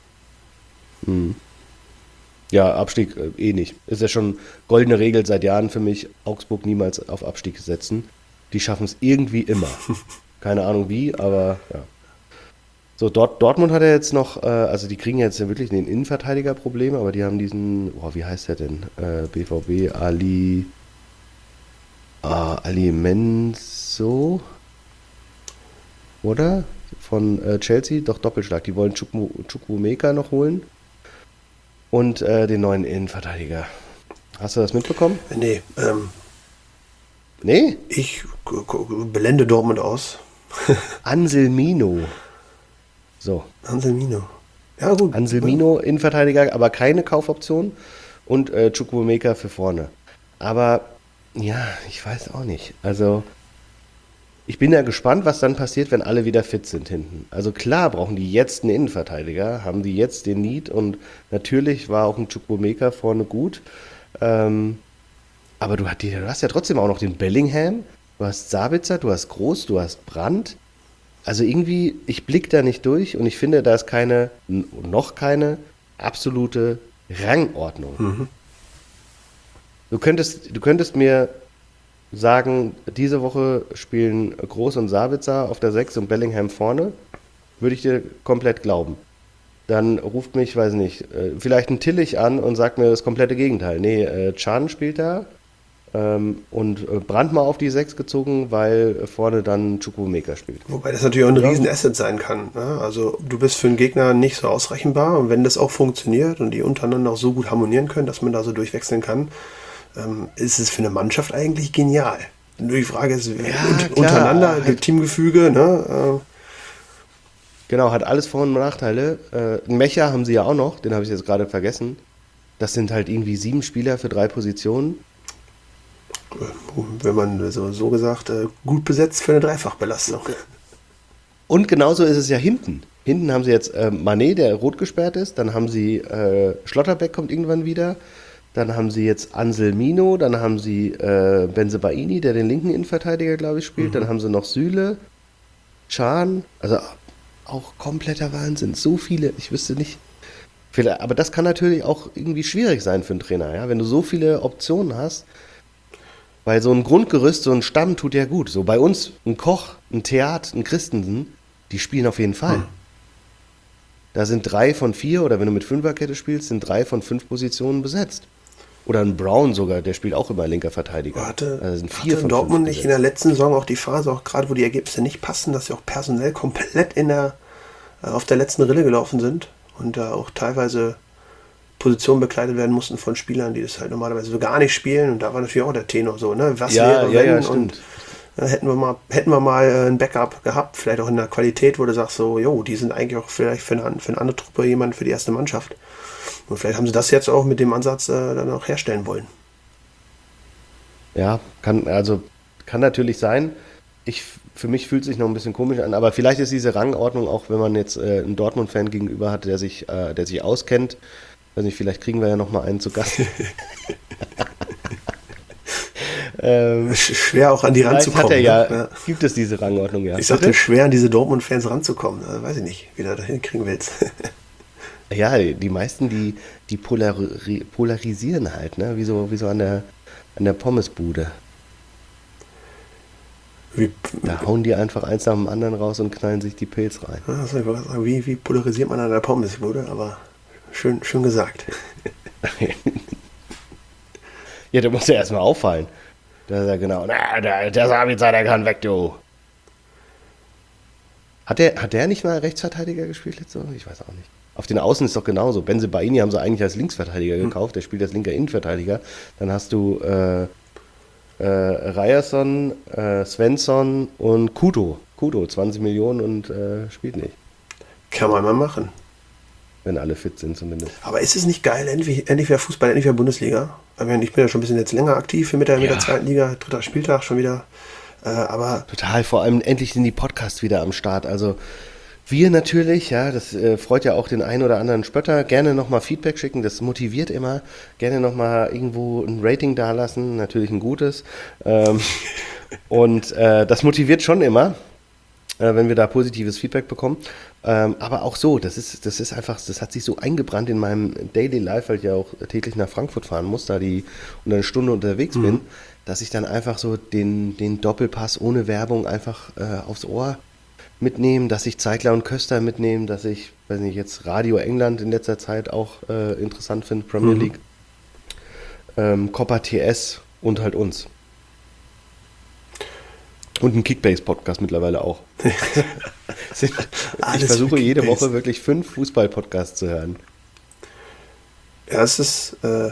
Ja, Abstieg äh, eh nicht. Ist ja schon goldene Regel seit Jahren für mich, Augsburg niemals auf Abstieg setzen. Die schaffen es irgendwie immer. Keine Ahnung wie, aber ja. So, Dort, Dortmund hat ja jetzt noch, äh, also die kriegen jetzt ja wirklich den Innenverteidiger-Problem, aber die haben diesen, boah, wie heißt der denn? Äh, B V B, Ali, ah, Ali Menso, oder? Von äh, Chelsea, doch Doppelschlag. Die wollen Chukwu- Chukwuemeka noch holen und äh, den neuen Innenverteidiger. Hast du das mitbekommen? Nee, ähm, Nee? ich g- g- blende Dortmund aus. Anselmino. So, Anselmino. Ja, gut. Anselmino, Innenverteidiger, aber keine Kaufoption und äh, Chukwuemeka für vorne. Aber ja, ich weiß auch nicht. Also, ich bin ja gespannt, was dann passiert, wenn alle wieder fit sind hinten. Also klar brauchen die jetzt einen Innenverteidiger, haben die jetzt den Need und natürlich war auch ein Chukwuemeka vorne gut. Ähm, aber du, hast die- du hast ja trotzdem auch noch den Bellingham, du hast Sabitzer, du hast Groß, du hast Brandt. Also irgendwie, ich blicke da nicht durch und ich finde, da ist keine, n- noch keine absolute Rangordnung. Du könntest, du könntest mir sagen, diese Woche spielen Groß und Sabitzer auf der sechs und Bellingham vorne, würde ich dir komplett glauben. Dann ruft mich, weiß nicht, äh, vielleicht ein Tillich an und sagt mir das komplette Gegenteil. Nee, äh, Can spielt da ähm, und äh, Brandt mal auf die sechs gezogen, weil äh, vorne dann Chukwuemeka spielt. Wobei das natürlich auch ein Ja. Riesenasset sein kann. Ne? Also du bist für einen Gegner nicht so ausrechenbar und wenn das auch funktioniert und die untereinander auch so gut harmonieren können, dass man da so durchwechseln kann, ähm, ist es für eine Mannschaft eigentlich genial. Nur die Frage ist, Ja, un- klar, untereinander, halt- Teamgefüge, ne? Genau, hat alles Vor- und Nachteile. Äh, einen Mecher haben sie ja auch noch, den habe ich jetzt gerade vergessen. Das sind halt irgendwie sieben Spieler für drei Positionen. äh, wenn man so, so gesagt, äh, gut besetzt für eine Dreifachbelastung. Und genauso ist es ja hinten. Hinten haben sie jetzt äh, Mané, der rot gesperrt ist. Dann haben sie äh, Schlotterbeck kommt irgendwann wieder. Dann haben sie jetzt Anselmino. Dann haben sie äh, Bensebaini, der den linken Innenverteidiger, glaube ich, spielt. Dann haben sie noch Süle, Can. Also auch kompletter Wahnsinn. So viele, ich wüsste nicht. Vielleicht- Aber das kann natürlich auch irgendwie schwierig sein für einen Trainer, ja? Wenn du so viele Optionen hast. Weil so ein Grundgerüst, so ein Stamm tut ja gut. So bei uns ein Koch, ein Theat, ein Christensen, die spielen auf jeden Fall. Da sind drei von vier, oder wenn du mit Fünferkette spielst, sind drei von fünf Positionen besetzt. Oder ein Brown sogar, der spielt auch immer linker Verteidiger. Hatte, Also sind vier hatte von Dortmund fünf nicht in der besetzt. letzten Saison auch die Phase, auch gerade wo die Ergebnisse nicht passen, dass sie auch personell komplett in der, äh, auf der letzten Rille gelaufen sind und da auch teilweise Positionen bekleidet werden mussten von Spielern, die das halt normalerweise so gar nicht spielen und da war natürlich auch der Tenor so, ne? Was Ja, wäre, ja, wenn ja, und stimmt. Äh, hätten wir mal, hätten wir mal äh, ein Backup gehabt, vielleicht auch in der Qualität, wo du sagst so, jo, die sind eigentlich auch vielleicht für eine, für eine andere Truppe jemand für die erste Mannschaft. Und vielleicht haben sie das jetzt auch mit dem Ansatz äh, dann auch herstellen wollen. Ja, kann, also kann natürlich sein. Ich, für mich fühlt es sich noch ein bisschen komisch an, aber vielleicht ist diese Rangordnung auch, wenn man jetzt äh, einen Dortmund-Fan gegenüber hat, der sich, äh, der sich auskennt. Weiß nicht, vielleicht kriegen wir ja noch mal einen zu Gast. ähm, schwer auch an die vielleicht ranzukommen. Hat er ja, ne? ja. Gibt es diese Rangordnung, ja. Ich sagte, schwer an diese Dortmund-Fans ranzukommen. Also, weiß ich nicht, wie du da hinkriegen willst. Ja, die meisten, die, die polari polarisieren halt, ne? Wie so, wie so an der, an der Pommesbude. Wie, Da hauen die einfach eins nach dem anderen raus und knallen sich die Pilz rein. also ich wollte sagen, wie, wie polarisiert man an der Pommesbude? Aber schön, schön gesagt. Ja, der muss ja erstmal auffallen. Da ist ja genau, na, der, der Sabitzer, der kann weg, du. Hat der, hat der nicht mal Rechtsverteidiger gespielt jetzt so? Ich weiß auch nicht. Auf den Außen ist doch genauso. Bensebaini haben sie eigentlich als Linksverteidiger gekauft. Der spielt als linker Innenverteidiger. Dann hast du äh, äh, Ryerson, äh, Svensson und Kudo. Kudo, zwanzig Millionen und äh, spielt nicht. Kann man mal machen. Wenn alle fit sind zumindest. Aber ist es nicht geil, endlich, endlich wieder Fußball, endlich wieder Bundesliga? Ich meine, ich bin ja schon ein bisschen jetzt länger aktiv mit der, mit der Ja. zweiten Liga, dritter Spieltag schon wieder. Äh, aber Total, vor allem endlich sind die Podcasts wieder am Start. Also wir natürlich, ja, das äh, freut ja auch den einen oder anderen Spötter. Gerne nochmal Feedback schicken, das motiviert immer. Gerne nochmal irgendwo ein Rating dalassen, natürlich ein gutes. Ähm, und äh, das motiviert schon immer, äh, wenn wir da positives Feedback bekommen. Ähm, aber auch so, das ist, das ist einfach, das hat sich so eingebrannt in meinem Daily Life, weil ich ja auch täglich nach Frankfurt fahren muss, da die unter eine Stunde unterwegs bin, dass ich dann einfach so den, den Doppelpass ohne Werbung einfach äh, aufs Ohr mitnehme, dass ich Zeigler und Köster mitnehme, dass ich, weiß nicht, jetzt Radio England in letzter Zeit auch äh, interessant finde, Premier Mhm. League, ähm, Copa T S und halt uns. Und einen Kickbase-Podcast mittlerweile auch. Sind- ich Alles versuche für jede Kickbase. Woche wirklich fünf Fußball-Podcasts zu hören. ja, es ist äh,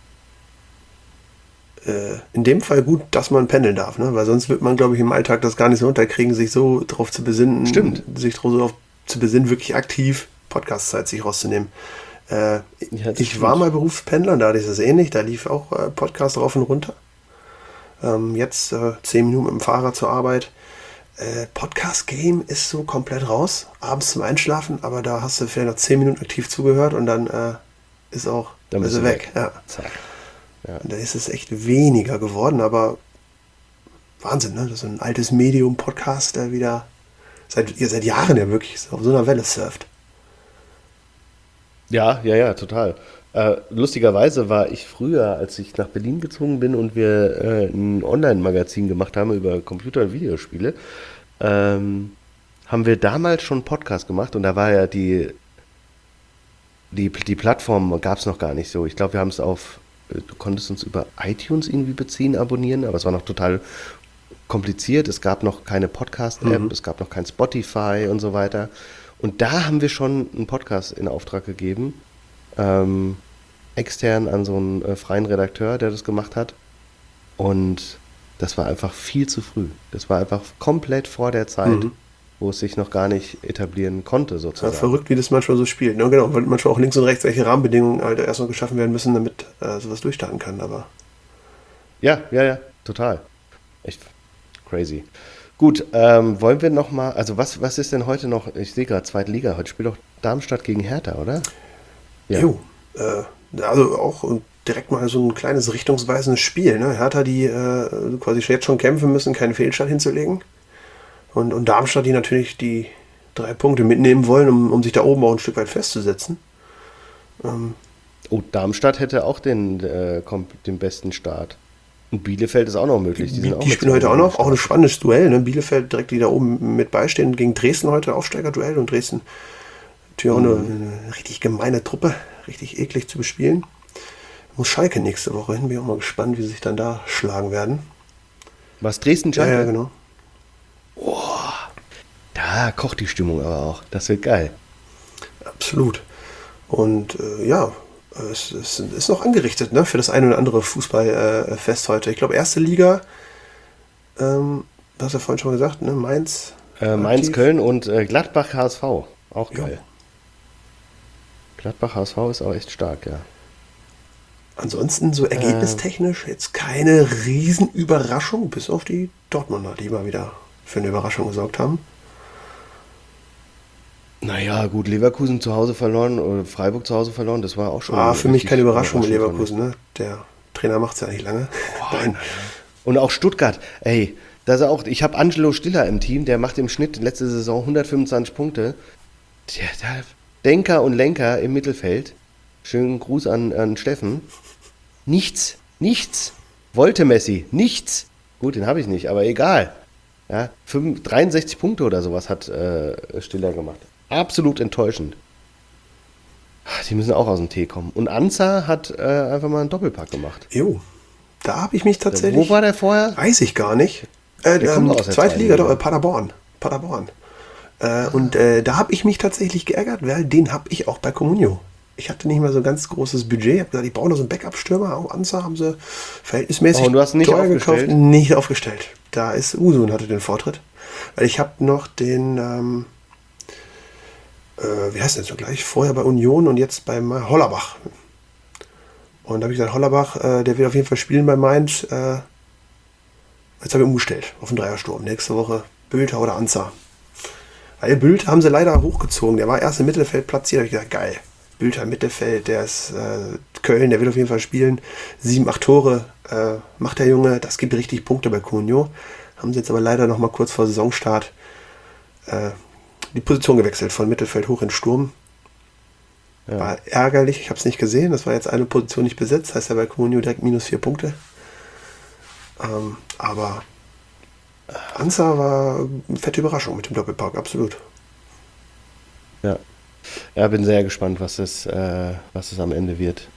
äh, in dem Fall gut, dass man pendeln darf, ne? Weil sonst wird man, glaube ich, im Alltag das gar nicht so unterkriegen, sich so drauf zu besinnen, Stimmt. sich drauf so auf, zu besinnen, wirklich aktiv Podcast-Zeit sich rauszunehmen. Äh, Ja, das ich stimmt. war mal Berufspendler, da ist es ähnlich, da lief auch äh, Podcast rauf und runter. Ähm, jetzt äh, zehn Minuten mit dem Fahrrad zur Arbeit. Äh, Podcast-Game ist so komplett raus, abends zum Einschlafen, aber da hast du vielleicht noch zehn Minuten aktiv zugehört und dann äh, ist auch Dann bist ist du er weg. weg. Ja. Zack. Und da ist es echt weniger geworden, aber Wahnsinn, ne? Das ist so ein altes Medium-Podcast, der wieder seit, ihr seit Jahren ja wirklich auf so einer Welle surft. Ja, ja, ja, total. Äh, lustigerweise war ich früher, als ich nach Berlin gezogen bin und wir äh, ein Online-Magazin gemacht haben über Computer- und Videospiele, ähm, haben wir damals schon einen Podcast gemacht und da war ja die, die, die Plattform gab es noch gar nicht so. Ich glaube, wir haben es auf, äh, du konntest uns über iTunes irgendwie beziehen, abonnieren, aber es war noch total kompliziert. Es gab noch keine Podcast-App, Mhm. es gab noch kein Spotify und so weiter. Und da haben wir schon einen Podcast in Auftrag gegeben, ähm, extern an so einen äh, freien Redakteur, der das gemacht hat. Und das war einfach viel zu früh. Das war einfach komplett vor der Zeit, Mhm. wo es sich noch gar nicht etablieren konnte, Ja, sozusagen. verrückt, wie das manchmal so spielt. Ne? Genau, weil manchmal auch links und rechts welche Rahmenbedingungen halt erst noch geschaffen werden müssen, damit äh, sowas durchstarten kann. Aber Ja, ja, ja, total. Echt crazy. Gut, ähm, wollen wir noch mal, also was, was ist denn heute noch, ich sehe gerade zweite Liga, heute spielt doch Darmstadt gegen Hertha, oder? Ja. jo, äh, also auch direkt mal so ein kleines richtungsweisendes Spiel. Ne? Hertha, die äh, quasi jetzt schon kämpfen müssen, keinen Fehlstart hinzulegen. Und, und Darmstadt, die natürlich die drei Punkte mitnehmen wollen, um, um sich da oben auch ein Stück weit festzusetzen. Ähm, Oh, Darmstadt hätte auch den, äh, kom- den besten Start. Und Bielefeld ist auch noch möglich. Die, die sind auch die mit spielen zwei heute auch Siegen noch, auch ein gestartet. spannendes Duell. Ne? Bielefeld direkt, die da oben mit beistehen, gegen Dresden heute Aufsteigerduell. Und Dresden natürlich auch eine, eine richtig gemeine Truppe, richtig eklig zu bespielen. Muss Schalke nächste Woche hin, bin ich auch mal gespannt, wie sie sich dann da schlagen werden. Was, Dresden, Ja, Schalke? ja, genau. Da kocht die Stimmung aber auch. Das wird geil. Absolut. Und äh, ja, es, es ist noch angerichtet, ne, für das eine oder andere Fußballfest heute. Ich glaube, erste Liga ähm, du hast ja vorhin schon gesagt, ne? Mainz. Äh, Mainz, aktiv. Köln und äh, Gladbach, H S V. Auch Ja. geil. Gladbach, H S V ist auch echt stark, ja. Ansonsten so ergebnistechnisch jetzt keine Riesenüberraschung, bis auf die Dortmunder, die mal wieder für eine Überraschung gesorgt haben. Naja, gut, Leverkusen zu Hause verloren oder Freiburg zu Hause verloren, das war auch schon Ah, für mich richtig keine Überraschung mit überraschend, fand ich. Leverkusen, ne? Der Trainer macht es ja nicht lange. Nein. Und auch Stuttgart, ey, das ist auch, ich habe Angelo Stiller im Team, der macht im Schnitt letzte Saison hundertfünfundzwanzig Punkte. Der, der Denker und Lenker im Mittelfeld. Schönen Gruß an, an Steffen. Nichts, nichts. Wollte Messi, nichts. Gut, den habe ich nicht, aber egal. Ja, fünf- dreiundsechzig Punkte oder sowas hat äh, Stiller gemacht. Absolut enttäuschend. Die müssen auch aus dem Tee kommen. Und Anza hat äh, einfach mal einen Doppelpack gemacht. Jo, da habe ich mich tatsächlich. Wo war der vorher? Weiß ich gar nicht. Äh, Der ähm, kommt aus der zweite zweiten Liga, Liga. doch, äh, Paderborn. Paderborn. Äh, und äh, da habe ich mich tatsächlich geärgert, weil den habe ich auch bei Comunio. Ich hatte nicht mal so ein ganz großes Budget. Ich habe gesagt, ich brauche noch so einen Backup-Stürmer. Auch Anza haben sie verhältnismäßig Oh, und du hast ihn nicht teuer aufgestellt? gekauft. Nicht aufgestellt. Da ist Usun hatte den Vortritt. Weil ich habe noch den, ähm, äh, wie heißt der jetzt noch gleich? Vorher bei Union und jetzt bei Ma- Hollerbach. Und da habe ich gesagt, Hollerbach, äh, der wird auf jeden Fall spielen bei Mainz. Äh, jetzt habe ich umgestellt auf den Dreiersturm. Nächste Woche Bülter oder Anza. Weil Bülter haben sie leider hochgezogen. Der war erst im Mittelfeld platziert. Da habe ich gesagt, geil. Bülter im Mittelfeld, der ist äh, Köln, der wird auf jeden Fall spielen. Sieben, acht Tore äh, macht der Junge. Das gibt richtig Punkte bei Cunio. Haben sie jetzt aber leider noch mal kurz vor Saisonstart äh, die Position gewechselt, von Mittelfeld hoch in Sturm. Ja. War ärgerlich, ich habe es nicht gesehen. Das war jetzt eine Position nicht besetzt, heißt ja bei Cunio direkt minus vier Punkte. Ähm, aber Anza war eine fette Überraschung mit dem Doppelpack, absolut. Ja. Ja, bin sehr gespannt, was es, äh, was es am Ende wird.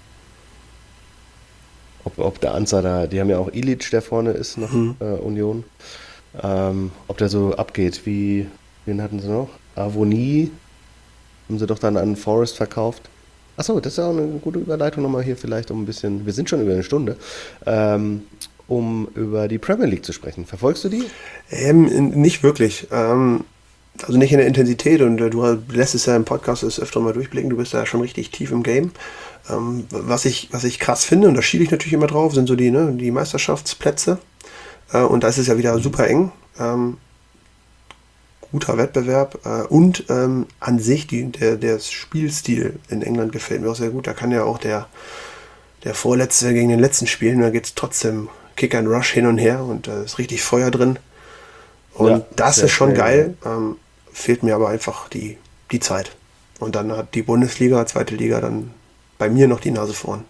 Ob, ob der Anza da, die haben ja auch Ilic, der vorne ist, noch Mhm. äh, Union. Ähm, ob der so abgeht, wie, wen hatten sie noch? Avonie haben sie doch dann an Forest verkauft. Achso, das ist ja auch eine gute Überleitung nochmal hier vielleicht, um ein bisschen, wir sind schon über eine Stunde, ähm, um über die Premier League zu sprechen. Verfolgst du die? Ähm, n- nicht wirklich. Ähm, also nicht in der Intensität und äh, du lässt es ja im Podcast das öfter mal durchblicken, du bist da schon richtig tief im Game. Ähm, was ich, was ich krass finde, und da schiele ich natürlich immer drauf, sind so die, ne, die Meisterschaftsplätze. Äh, und da ist es ja wieder super eng. Ähm, guter Wettbewerb äh, und ähm, an sich die, der, der Spielstil in England gefällt mir auch sehr gut. Da kann ja auch der, der Vorletzte gegen den Letzten spielen, da geht es trotzdem Kick and Rush hin und her und da äh, ist richtig Feuer drin. Und Ja, das sehr ist schon schnell, geil, ähm, fehlt mir aber einfach die, die Zeit. Und dann hat die Bundesliga, zweite Liga, dann bei mir noch die Nase vorn.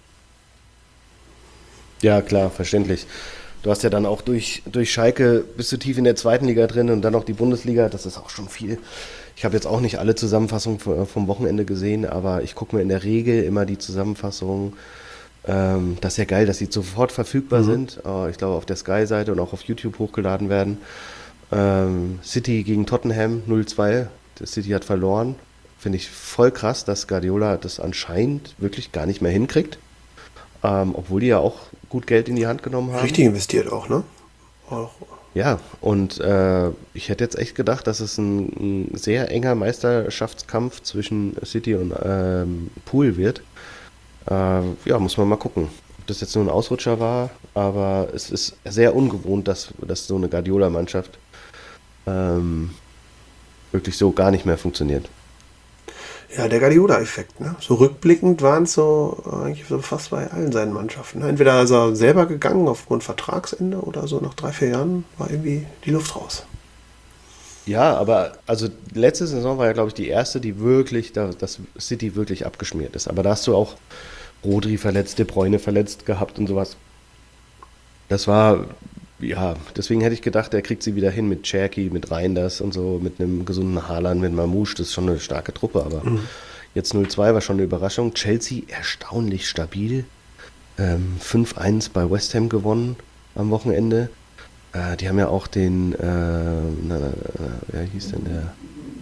Ja, klar, verständlich. Du hast ja dann auch durch, durch Schalke bist du tief in der zweiten Liga drin und dann noch die Bundesliga, das ist auch schon viel. Ich habe jetzt auch nicht alle Zusammenfassungen v- vom Wochenende gesehen, aber ich gucke mir in der Regel immer die Zusammenfassungen. Ähm, das ist ja geil, dass die sofort verfügbar sind. Äh, ich glaube, auf der Sky-Seite und auch auf YouTube hochgeladen werden. Ähm, City gegen Tottenham null zwei. Das City hat verloren. Finde ich voll krass, dass Guardiola das anscheinend wirklich gar nicht mehr hinkriegt. Ähm, obwohl die ja auch gut Geld in die Hand genommen haben. Richtig investiert auch, ne? Auch, Ja, und äh, ich hätte jetzt echt gedacht, dass es ein, ein sehr enger Meisterschaftskampf zwischen City und ähm, Pool wird. Äh, ja, muss man mal gucken, ob das jetzt nur ein Ausrutscher war, aber es ist sehr ungewohnt, dass, dass so eine Guardiola-Mannschaft ähm, wirklich so gar nicht mehr funktioniert. ja, der Guardiola-Effekt, ne? So rückblickend waren es so äh, eigentlich so fast bei allen seinen Mannschaften. Ne? Entweder ist er selber gegangen aufgrund Vertragsende oder so nach drei, vier Jahren war irgendwie die Luft raus. Ja, aber also letzte Saison war ja, glaube ich, die erste, die wirklich, da, dass City wirklich abgeschmiert ist. Aber da hast du auch Rodri verletzt, De Bruyne verletzt gehabt und sowas. Das war, ja, deswegen hätte ich gedacht, er kriegt sie wieder hin mit Cherki, mit Reinders und so, mit einem gesunden Haaland, mit Mamouche. Das ist schon eine starke Truppe, aber jetzt null zwei war schon eine Überraschung. Chelsea erstaunlich stabil. Ähm, fünf eins bei West Ham gewonnen am Wochenende. Äh, die haben ja auch den, äh, na, na, na, wer hieß denn der?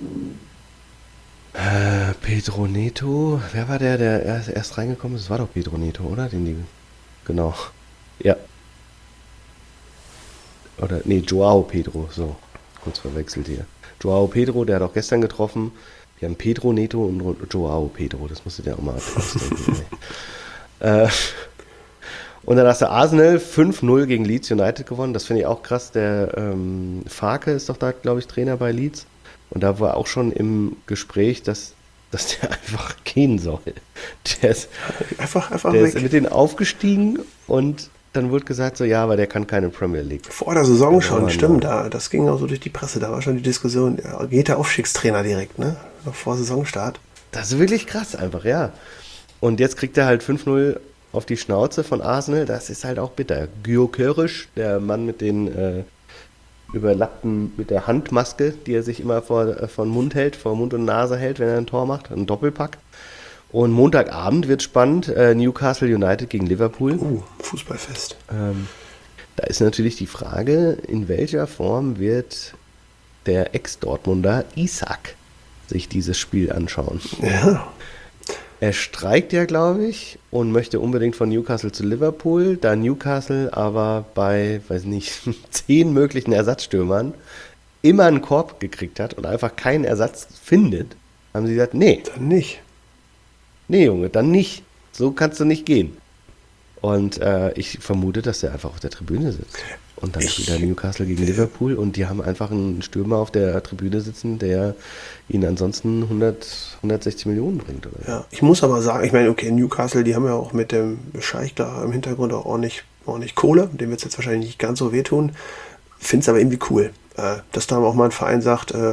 Äh, Pedro Neto. Wer war der, der erst, erst reingekommen ist? Das war doch Pedro Neto, oder? Den die, genau. Ja. Oder, nee, Joao Pedro, so, kurz verwechselt hier. Joao Pedro, der hat auch gestern getroffen. Wir haben Pedro Neto und Joao Pedro, das musst du dir auch mal ausdenken. äh, und dann hast du Arsenal fünf null gegen Leeds United gewonnen. Das finde ich auch krass. Der ähm, Farke ist doch da, glaube ich, Trainer bei Leeds. Und da war auch schon im Gespräch, dass, dass der einfach gehen soll. Der ist, Einfach, einfach der weg. ist mit denen aufgestiegen und dann wurde gesagt so, ja, aber der kann keine Premier League. Vor der Saison Ja, schon, Mann, stimmt. Da, das ging auch so durch die Presse. Da war schon die Diskussion, ja, geht der Aufstiegstrainer direkt, ne? Noch vor Saisonstart. Das ist wirklich krass einfach, ja. Und jetzt kriegt er halt fünf null auf die Schnauze von Arsenal. Das ist halt auch bitter. Gyökeres, der Mann mit den äh, überlappten, mit der Handmaske, die er sich immer vor, äh, vor den Mund hält, vor Mund und Nase hält, wenn er ein Tor macht. Ein Doppelpack. Und Montagabend wird spannend. Äh, Newcastle United gegen Liverpool. Uh, Fußballfest. Ähm, da ist natürlich die Frage, in welcher Form wird der Ex-Dortmunder Isak sich dieses Spiel anschauen. Ja. Er streikt ja, glaube ich, und möchte unbedingt von Newcastle zu Liverpool. Da Newcastle aber bei, weiß nicht, zehn möglichen Ersatzstürmern immer einen Korb gekriegt hat und einfach keinen Ersatz findet, haben sie gesagt, nee, Dann nicht. nee Junge, dann nicht. So kannst du nicht gehen. Und äh, ich vermute, dass er einfach auf der Tribüne sitzt. Und dann Ich- spielt er Newcastle gegen Liverpool und die haben einfach einen Stürmer auf der Tribüne sitzen, der ihnen ansonsten hundert, hundertsechzig Millionen bringt. Oder so. Ja, ich muss aber sagen, ich meine, okay, Newcastle, die haben ja auch mit dem Scheich da im Hintergrund auch ordentlich, ordentlich Kohle. Dem wird es jetzt wahrscheinlich nicht ganz so wehtun. Finde es aber irgendwie cool, äh, dass da auch mal ein Verein sagt, äh,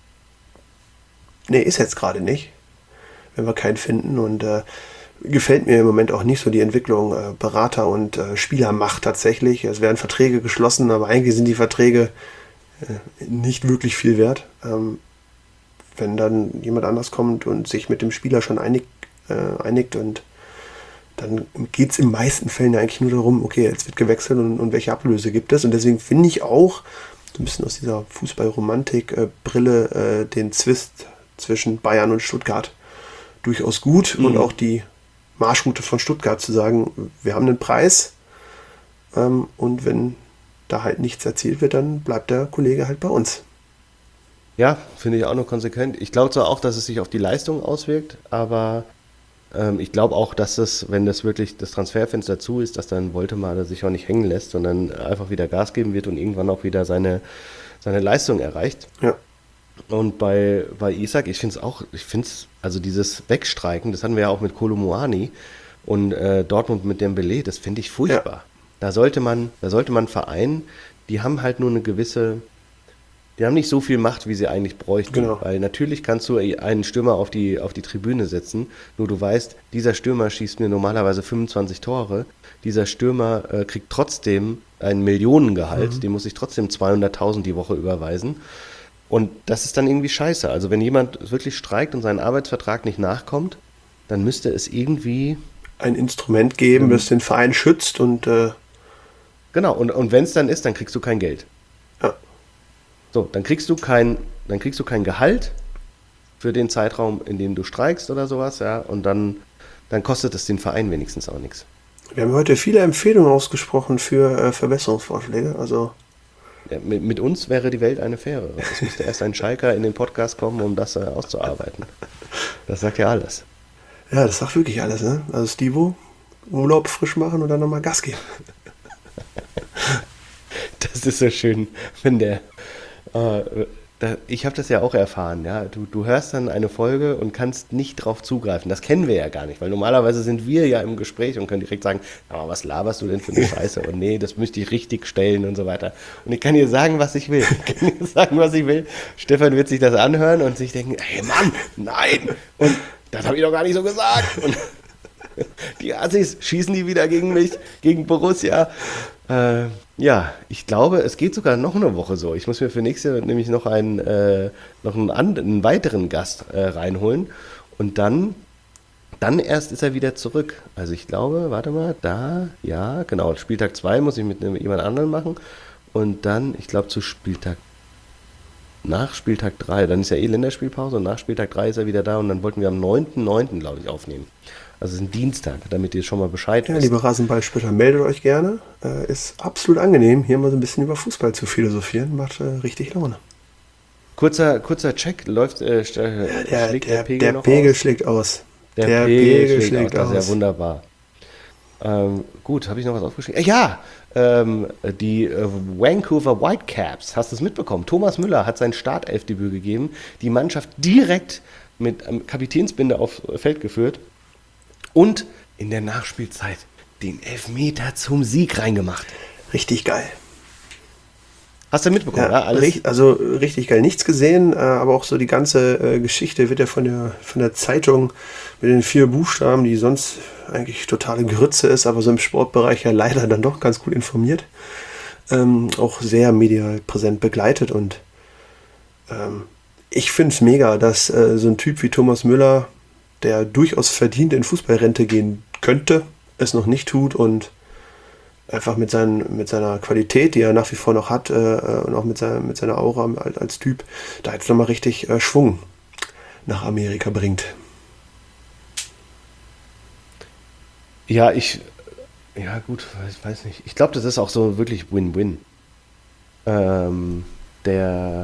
nee, ist jetzt gerade nicht, wenn wir keinen finden. Und äh, gefällt mir im Moment auch nicht so die Entwicklung äh, Berater und äh, Spielermacht tatsächlich. Es werden Verträge geschlossen, aber eigentlich sind die Verträge äh, nicht wirklich viel wert. Ähm, wenn dann jemand anders kommt und sich mit dem Spieler schon einig, äh, einigt und dann geht es in meisten Fällen ja eigentlich nur darum, okay, jetzt wird gewechselt und, und welche Ablöse gibt es. Und deswegen finde ich auch so ein bisschen aus dieser Fußball-Romantik-Brille äh, den Zwist zwischen Bayern und Stuttgart durchaus gut. Mhm. Und auch die Marschroute von Stuttgart zu sagen, wir haben einen Preis ähm, und wenn da halt nichts erzielt wird, dann bleibt der Kollege halt bei uns. Ja, finde ich auch noch konsequent. Ich glaube zwar auch, dass es sich auf die Leistung auswirkt, aber ähm, ich glaube auch, dass es, wenn das wirklich das Transferfenster zu ist, dass dann Woltemade sich auch nicht hängen lässt, sondern einfach wieder Gas geben wird und irgendwann auch wieder seine, seine Leistung erreicht. Ja. Und bei, bei Isak, ich finde es auch, ich finde es, also dieses Wegstreiken, das hatten wir ja auch mit Kolo Muani und äh, Dortmund mit Dembélé, das finde ich furchtbar. Da sollte man, da sollte man Vereinen, die haben halt nur eine gewisse, die haben nicht so viel Macht, wie sie eigentlich bräuchten. Genau. Weil natürlich kannst du einen Stürmer auf die, auf die Tribüne setzen, nur du weißt, dieser Stürmer schießt mir normalerweise fünfundzwanzig Tore, dieser Stürmer äh, kriegt trotzdem ein Millionengehalt, Mhm. dem muss ich trotzdem zweihunderttausend die Woche überweisen. Und das ist dann irgendwie scheiße. Also wenn jemand wirklich streikt und seinen Arbeitsvertrag nicht nachkommt, dann müsste es irgendwie, Ein Instrument geben, das den Verein schützt und äh, genau, und, und wenn es dann ist, dann kriegst du kein Geld. ja. So, dann kriegst du kein, dann kriegst du kein Gehalt für den Zeitraum, in dem du streikst oder sowas, ja, und dann, dann kostet es den Verein wenigstens auch nichts. Wir haben heute viele Empfehlungen ausgesprochen für äh, Verbesserungsvorschläge. Also Ja, mit, mit uns wäre die Welt eine faire. Es müsste erst ein Schalker in den Podcast kommen, um das äh, auszuarbeiten. Das sagt ja alles. ja, das sagt wirklich alles, ne? Also Stivo, Urlaub frisch machen und dann nochmal Gas geben. Das ist so schön, wenn der. Äh, da, ich habe das ja auch erfahren, ja. Du, du hörst dann eine Folge und kannst nicht drauf zugreifen. Das kennen wir ja gar nicht, weil normalerweise sind wir ja im Gespräch und können direkt sagen, aber was laberst du denn für eine Scheiße? Und nee, das müsste ich richtig stellen und so weiter. Und ich kann dir sagen, was ich will. Ich kann dir sagen, was ich will. Stefan wird sich das anhören und sich denken, hey Mann, nein! Und das habe ich doch gar nicht so gesagt. Und die Assis schießen die wieder gegen mich, gegen Borussia. Äh, ja, ich glaube, es geht sogar noch eine Woche so. Ich muss mir für nächste Jahr nämlich noch einen, äh, noch einen, anderen, einen weiteren Gast äh, reinholen. Und dann, dann erst ist er wieder zurück. Also ich glaube, warte mal, da, ja, genau, Spieltag zwei muss ich mit einem- jemand anderem machen. Und dann, ich glaube, zu Spieltag nach Spieltag drei, dann ist ja eh Länderspielpause und nach Spieltag drei ist er wieder da und dann wollten wir am neunten neunten glaube ich, aufnehmen. Also es ist ein Dienstag, damit ihr schon mal Bescheid Ja, wisst. liebe Rasenballspötter, meldet euch gerne. Äh, ist absolut angenehm, hier mal so ein bisschen über Fußball zu philosophieren. Macht äh, richtig Laune. Kurzer, kurzer Check, läuft, äh, st- Ja, der, schlägt der, der Pegel der noch Pegel aus? schlägt aus. Der, Der Pegel, Pegel schlägt, schlägt aus, das ist aus. ja wunderbar. Ähm, gut, habe ich noch was aufgeschrieben? Äh, ja, ähm, die äh, Vancouver Whitecaps, hast du es mitbekommen? Thomas Müller hat sein Startelfdebüt gegeben, die Mannschaft direkt mit ähm, Kapitänsbinde aufs Feld geführt und in der Nachspielzeit den Elfmeter zum Sieg reingemacht. Richtig geil. Hast du mitbekommen, Ja, ja? Alles richt- also richtig geil. Nichts gesehen, äh, aber auch so die ganze äh, Geschichte wird ja von der, von der Zeitung mit den vier Buchstaben, die sonst eigentlich totale Grütze ist, aber so im Sportbereich ja leider dann doch ganz gut informiert, ähm, auch sehr medial präsent begleitet. Und ähm, ich finde es mega, dass äh, so ein Typ wie Thomas Müller, der durchaus verdient in Fußballrente gehen könnte, es noch nicht tut und einfach mit, seinen, mit seiner Qualität, die er nach wie vor noch hat, äh, und auch mit seiner, mit seiner Aura als, als Typ, da jetzt nochmal richtig äh, Schwung nach Amerika bringt. Ja, ich, ja gut, weiß, weiß nicht. Ich glaube, das ist auch so wirklich Win-Win. Ähm, der,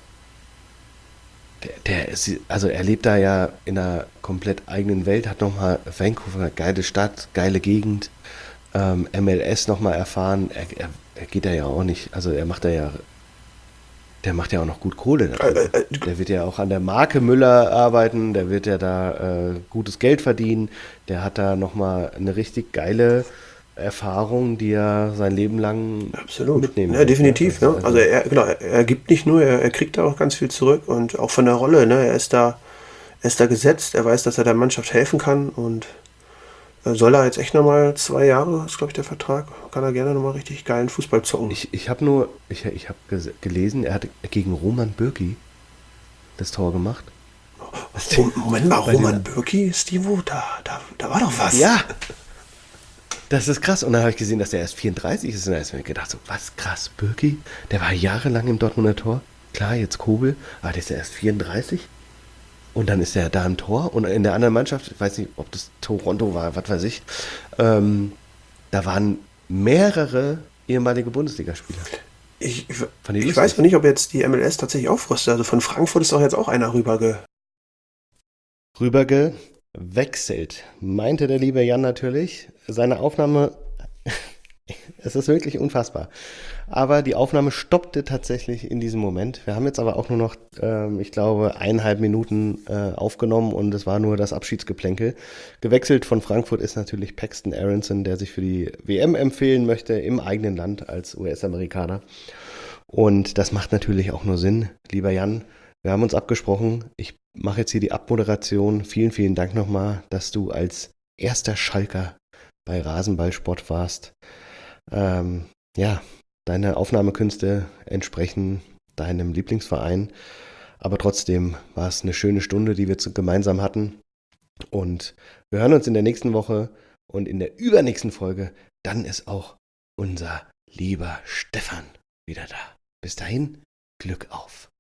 der, der ist, also er lebt da ja in einer komplett eigenen Welt, hat nochmal Vancouver, geile Stadt, geile Gegend, ähm, M L S nochmal erfahren. Er, er, er geht da ja auch nicht, also er macht da ja, der macht ja auch noch gut Kohle da Äh, drüben. äh, Der wird ja auch an der Marke Müller arbeiten, der wird ja da äh, gutes Geld verdienen, der hat da nochmal eine richtig geile Erfahrung, die er sein Leben lang absolut. mitnehmen Ja, wird. Ne? definitiv. Also, Ne? Also also er, genau, er, er gibt nicht nur, er, er kriegt da auch ganz viel zurück und auch von der Rolle. Ne? Er ist da, er ist da gesetzt, er weiß, dass er der Mannschaft helfen kann und äh, soll er jetzt echt nochmal zwei Jahre, ist glaube ich der Vertrag, kann er gerne nochmal richtig geilen Fußball zocken. ich, ich habe nur, ich, ich habe gelesen, er hat gegen Roman Bürki das Tor gemacht. Oh, Moment mal, Bei Roman den, Bürki, Stivo, da, da, da war doch was. ja, das ist krass. Und dann habe ich gesehen, dass der erst vierunddreißig ist. Und dann ist mir gedacht, so, was krass, Bürki, der war jahrelang im Dortmunder Tor. Klar, jetzt Kobel, aber der ist ja erst vierunddreißig. Und dann ist er da im Tor. Und in der anderen Mannschaft, ich weiß nicht, ob das Toronto war, was weiß ich, ähm, da waren mehrere ehemalige Bundesligaspieler. Ich, ich, Fand ich ich weiß lustig. noch nicht, ob jetzt die M L S tatsächlich aufrüstet. Also von Frankfurt ist doch jetzt auch einer rüberge. Rübergewechselt, meinte der liebe Jan natürlich. Seine Aufnahme, es ist wirklich unfassbar. Aber die Aufnahme stoppte tatsächlich in diesem Moment. Wir haben jetzt aber auch nur noch, ähm, ich glaube, eineinhalb Minuten äh, aufgenommen und es war nur das Abschiedsgeplänkel. Gewechselt von Frankfurt ist natürlich Paxton Aronson, der sich für die W M empfehlen möchte im eigenen Land als U S-Amerikaner. Und das macht natürlich auch nur Sinn, lieber Jan. Wir haben uns abgesprochen. Ich mache jetzt hier die Abmoderation. Vielen, vielen Dank nochmal, dass du als erster Schalker bei Rasenballsport warst. Ähm, ja, deine Aufnahmekünste entsprechen deinem Lieblingsverein. Aber trotzdem war es eine schöne Stunde, die wir zu, gemeinsam hatten. Und wir hören uns in der nächsten Woche und in der übernächsten Folge. Dann ist auch unser lieber Stefan wieder da. Bis dahin, Glück auf.